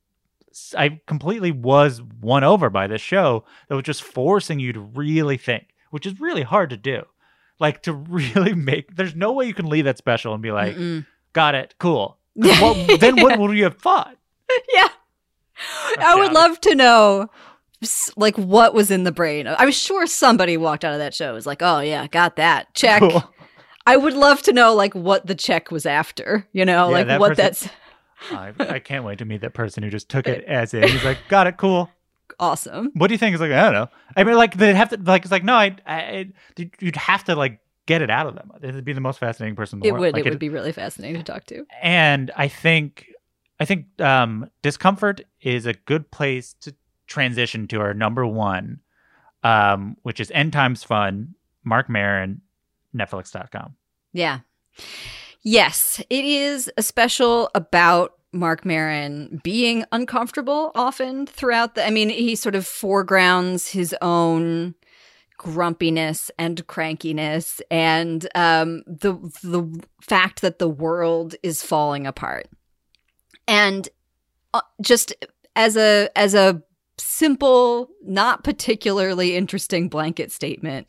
S3: was won over by this show that was just forcing you to really think, which is really hard to do. Like to really there's no way you can leave that special and be like, got it, cool. Then what would you have thought?
S4: Yeah. I would love to know like what was in the brain. I'm sure somebody walked out of that show and was like, oh yeah, got that. Check. Cool. I would love to know like what the check was after, like what that's.
S3: I can't wait to meet that person who just took it as is. He's like, got it, cool,
S4: awesome.
S3: What do you think? It's like, I don't know. I mean, like they have to like. It's like no, you'd have to like get it out of them. It'd be the most fascinating person in the world.
S4: It would be really fascinating to talk to.
S3: And I think discomfort is a good place to transition to our number one, which is End Times Fun, Marc Maron, Netflix.com.
S4: Yeah. Yes, it is a special about Marc Maron being uncomfortable often throughout he sort of foregrounds his own grumpiness and crankiness and the fact that the world is falling apart. And just as a simple, not particularly interesting blanket statement,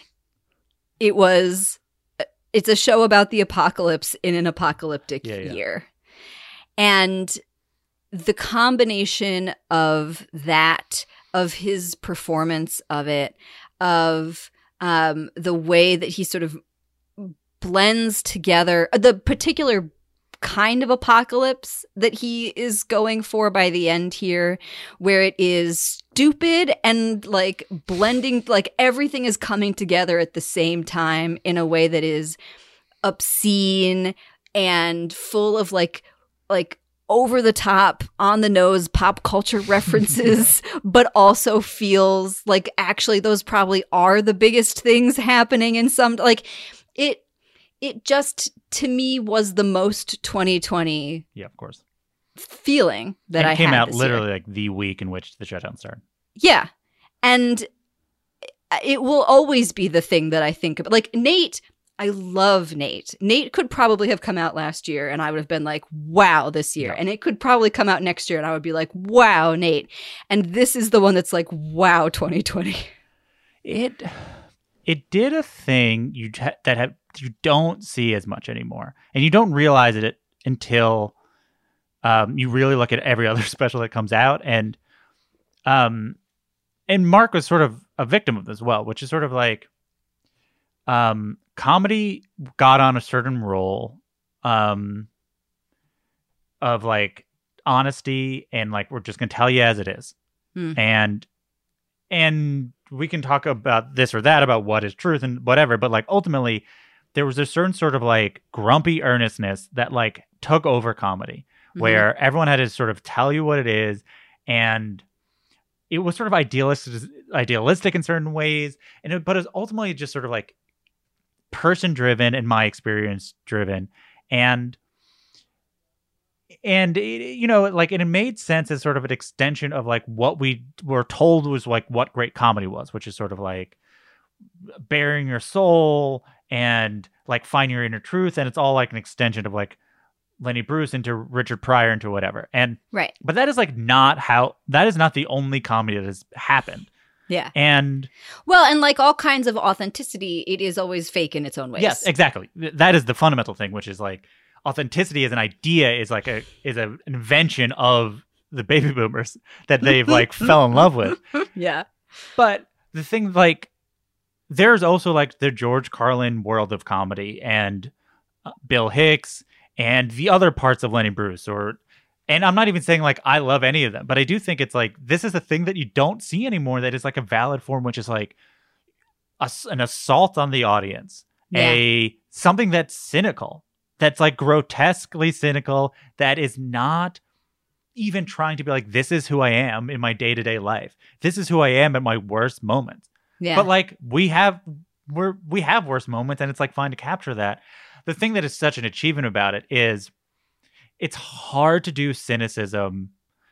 S4: it's a show about the apocalypse in an apocalyptic year. And the combination of that, of his performance of it, of the way that he sort of blends together the particular kind of apocalypse that he is going for by the end here, where it is stupid and like blending, like everything is coming together at the same time in a way that is obscene and full of like over the top, on the nose pop culture references, but also feels like actually those probably are the biggest things happening in some, like it just, to me, was the most 2020
S3: of course
S4: feeling that I had. It
S3: came out literally like the week in which the shutdown started.
S4: Yeah. And it will always be the thing that I think about. Like Nate, I love Nate. Nate could probably have come out last year and I would have been like, wow, this year. Yeah. And it could probably come out next year and I would be like, wow, Nate. And this is the one that's like, wow, 2020.
S3: It did a thing that you don't see as much anymore, and you don't realize it until you really look at every other special that comes out. And Mark was sort of a victim of this as well, which is sort of like comedy got on a certain role of like honesty and like we're just gonna tell you as it is. And we can talk about this or that about what is truth and whatever, but like ultimately there was a certain sort of like grumpy earnestness that like took over comedy, where everyone had to sort of tell you what it is, and it was sort of idealistic in certain ways, but it was ultimately just sort of like person driven, in my experience driven, and it, like it made sense as sort of an extension of like what we were told was like what great comedy was, which is sort of like bearing your soul and like find your inner truth, and it's all like an extension of like Lenny Bruce into Richard Pryor into whatever. And
S4: right,
S3: but that is like not the only comedy that has happened.
S4: Yeah.
S3: And
S4: well, and like all kinds of authenticity, it is always fake in its own ways.
S3: Yes, exactly. That is the fundamental thing, which is like authenticity as an idea is an invention of the baby boomers that they've like fell in love with.
S4: Yeah.
S3: But the thing, like, there's also like the George Carlin world of comedy and Bill Hicks and the other parts of Lenny Bruce, and I'm not even saying like I love any of them, but I do think it's like this is a thing that you don't see anymore that is like a valid form, which is like an assault on the audience, something that's cynical, that's like grotesquely cynical, that is not even trying to be like, this is who I am in my day-to-day life. This is who I am at my worst moments.
S4: Yeah.
S3: But like we have worse moments, and it's like fine to capture that. The thing that is such an achievement about it is it's hard to do cynicism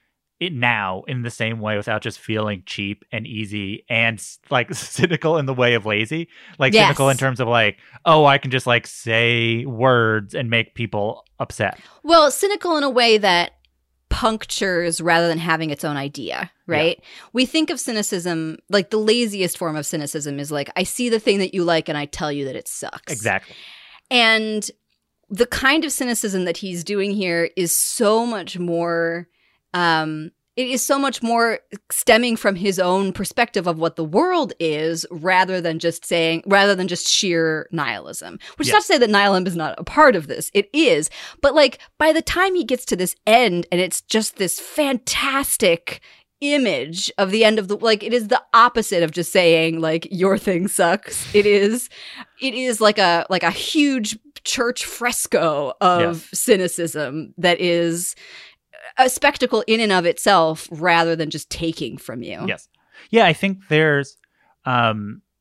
S3: now in the same way without just feeling cheap and easy and like cynical in the way of lazy. Like cynical in terms of like, oh, I can just like say words and make people upset.
S4: Well, cynical in a way that punctures rather than having its own idea, right? Yeah. We think of cynicism, like the laziest form of cynicism is like, I see the thing that you like and I tell you that it sucks.
S3: Exactly.
S4: And the kind of cynicism that he's doing here is so much more, it is so much more stemming from his own perspective of what the world is rather than just sheer nihilism. Which is not to say that nihilism is not a part of this. It is. But like by the time he gets to this end and it's just this fantastic image of the end of like it is the opposite of just saying like your thing sucks. It is like a huge church fresco of cynicism that is a spectacle in and of itself rather than just taking from you.
S3: Yes. Yeah, I think there's I've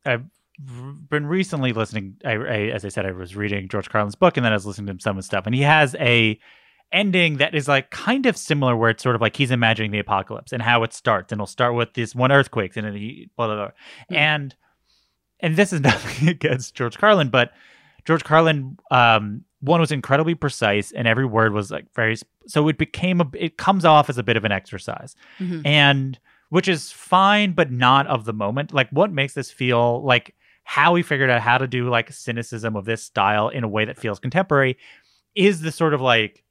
S3: been recently listening, as I said, I was reading George Carlin's book and then I was listening to some of his stuff, and he has a ending that is like kind of similar where it's sort of like he's imagining the apocalypse and how it starts, and it'll start with this one earthquake and then he blah, blah, blah. And this is nothing against George Carlin, but George Carlin one was incredibly precise and every word was like very, so it comes off as a bit of an exercise, and which is fine but not of the moment. Like what makes this feel like how he figured out how to do like cynicism of this style in a way that feels contemporary is the sort of like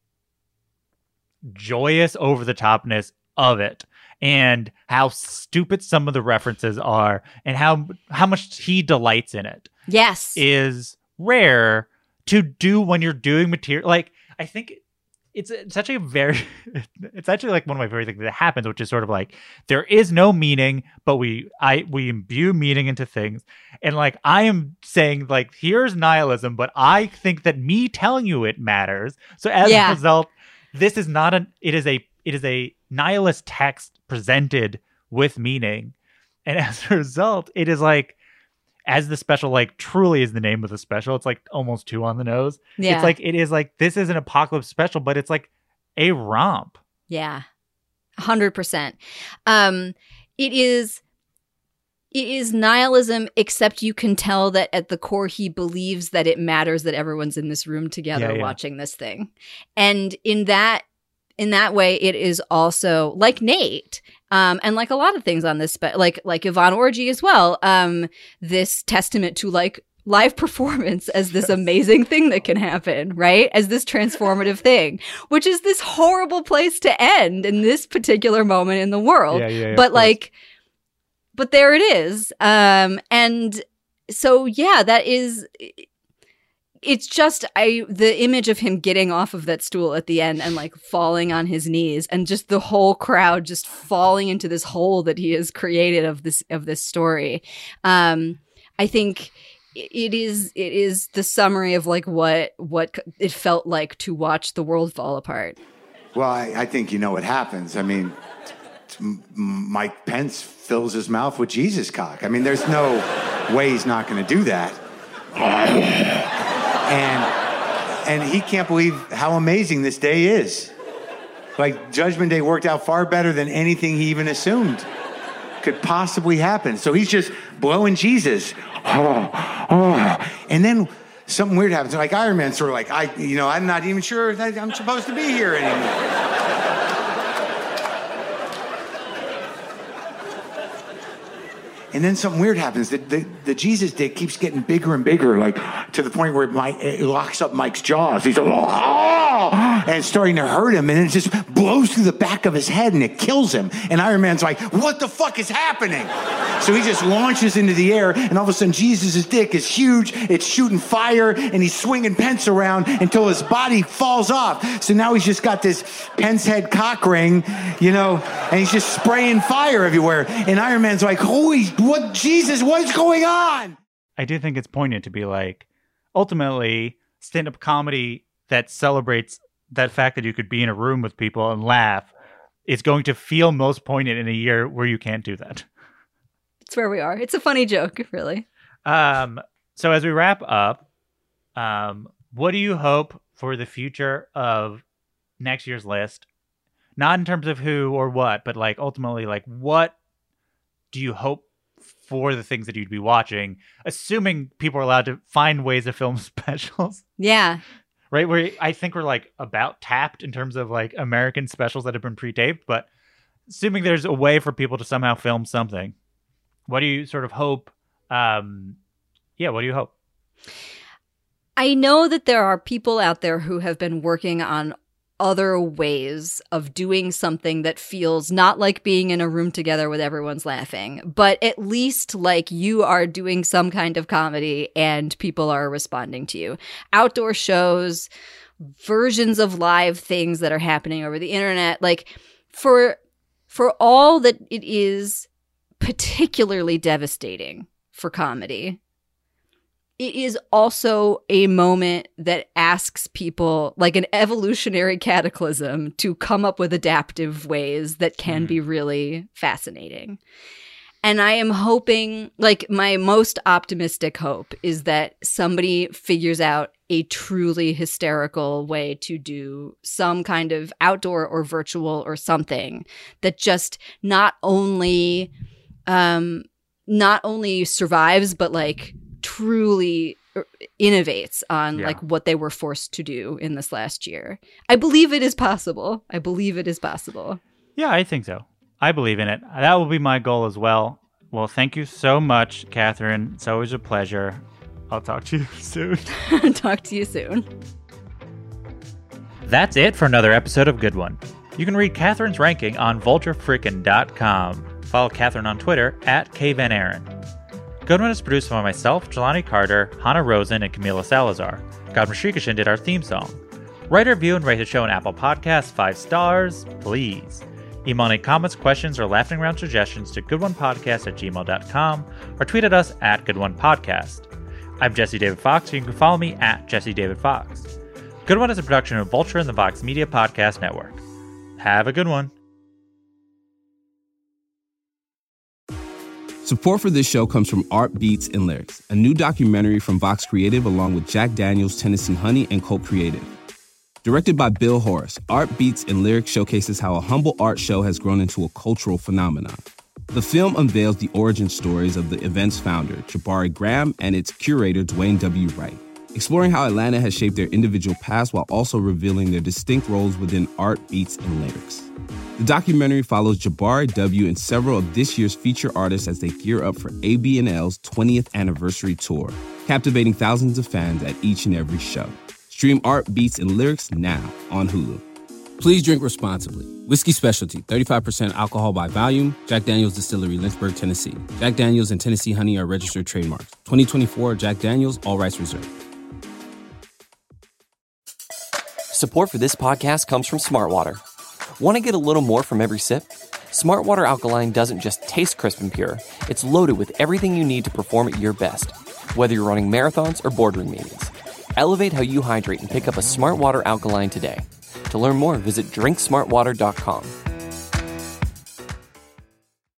S3: joyous over the topness of it, and how stupid some of the references are, and how much he delights in it.
S4: Yes,
S3: is rare to do when you're doing material. Like I think it's such a very it's actually like one of my favorite things that happens, which is sort of like there is no meaning, but we imbue meaning into things, and like I am saying like here's nihilism, but I think that me telling you it matters. So as a result, this is not it is a nihilist text presented with meaning. And as a result, it is like, as the special like truly is the name of the special, it's like almost too on the nose. Yeah. It's like, it is like, this is an apocalypse special, but it's like a romp.
S4: Yeah. 100%. It is nihilism, except you can tell that at the core he believes that it matters that everyone's in this room together watching this thing. And in that way, it is also like Nate, and like a lot of things on this, but like Yvonne Orji as well. This testament to like live performance as this amazing thing that can happen, right? As this transformative thing, which is this horrible place to end in this particular moment in the world. But like, but there it is. And so, yeah, that is, it's just, the image of him getting off of that stool at the end and like falling on his knees and just the whole crowd just falling into this hole that he has created of this story. I think it is the summary of like what it felt like to watch the world fall apart.
S15: Well, I think you know what happens. I mean, Mike Pence fills his mouth with Jesus cock. I mean, there's no way he's not going to do that. And he can't believe how amazing this day is. Like, Judgment Day worked out far better than anything he even assumed could possibly happen. So he's just blowing Jesus. And then something weird happens. Like Iron Man, sort of like, I'm not even sure that I'm supposed to be here anymore. And then something weird happens. The Jesus dick keeps getting bigger and bigger, like to the point where it locks up Mike's jaws. He's like, oh! And it's starting to hurt him, and it just blows through the back of his head, and it kills him. And Iron Man's like, what the fuck is happening? So he just launches into the air, and all of a sudden, Jesus' dick is huge. It's shooting fire, and he's swinging Pence around until his body falls off. So now he's just got this Pence head cock ring, and he's just spraying fire everywhere. And Iron Man's like, what, Jesus, what's going on?
S3: I do think it's poignant to be like, ultimately, stand-up comedy that celebrates that fact that you could be in a room with people and laugh is going to feel most poignant in a year where you can't do that.
S4: It's where we are. It's a funny joke, really.
S3: So as we wrap up, what do you hope for the future of next year's list? Not in terms of who or what, but like ultimately, like what do you hope for the things that you'd be watching, assuming people are allowed to find ways to film specials?
S4: Yeah.
S3: Right? Where I think we're like about tapped in terms of like American specials that have been pre-taped, but assuming there's a way for people to somehow film something, what do you sort of hope? What do you hope?
S4: I know that there are people out there who have been working on other ways of doing something that feels not like being in a room together with everyone's laughing, but at least like you are doing some kind of comedy and people are responding to you. Outdoor shows, versions of live things that are happening over the internet, like for all that it is particularly devastating for comedy, it is also a moment that asks people, like an evolutionary cataclysm, to come up with adaptive ways that can be really fascinating. And I am hoping, like my most optimistic hope is that somebody figures out a truly hysterical way to do some kind of outdoor or virtual or something that just not only survives, but like truly innovates on like what they were forced to do in this last year. I believe it is possible.
S3: Yeah, I think so. I believe in it. That will be my goal as well. Well, thank you so much, Catherine. It's always a pleasure. I'll talk to you soon.
S4: Talk to you soon.
S3: That's it for another episode of Good One. You can read Catherine's ranking on vulturefrickin.com. Follow Catherine on Twitter @KVanAaron. Good One is produced by myself, Jelani Carter, Hannah Rosen, and Camila Salazar. Godmar Shrikishan did our theme song. Write a review and rate the show on Apple Podcasts 5 stars, please. Email any comments, questions, or laughing around suggestions to goodonepodcast@gmail.com or tweet at us @GoodOnePodcast. I'm Jesse David Fox, and you can follow me @JesseDavidFox. Good One is a production of Vulture and the Vox Media Podcast Network. Have a good one.
S2: Support for this show comes from Art Beats and Lyrics, a new documentary from Vox Creative along with Jack Daniels, Tennessee Honey, and Colt Creative. Directed by Bill Horace, Art Beats and Lyrics showcases how a humble art show has grown into a cultural phenomenon. The film unveils the origin stories of the event's founder, Jabari Graham, and its curator, Dwayne W. Wright, exploring how Atlanta has shaped their individual paths while also revealing their distinct roles within art, beats, and lyrics. The documentary follows Jabari W. and several of this year's feature artists as they gear up for ABNL's 20th anniversary tour, captivating thousands of fans at each and every show. Stream Art, Beats, and Lyrics now on Hulu. Please drink responsibly. Whiskey Specialty, 35% alcohol by volume. Jack Daniel's Distillery, Lynchburg, Tennessee. Jack Daniel's and Tennessee Honey are registered trademarks. 2024 Jack Daniel's, all rights reserved.
S1: Support for this podcast comes from Smartwater. Want to get a little more from every sip? Smartwater Alkaline doesn't just taste crisp and pure. It's loaded with everything you need to perform at your best, whether you're running marathons or boardroom meetings. Elevate how you hydrate and pick up a Smartwater Alkaline today. To learn more, visit drinksmartwater.com.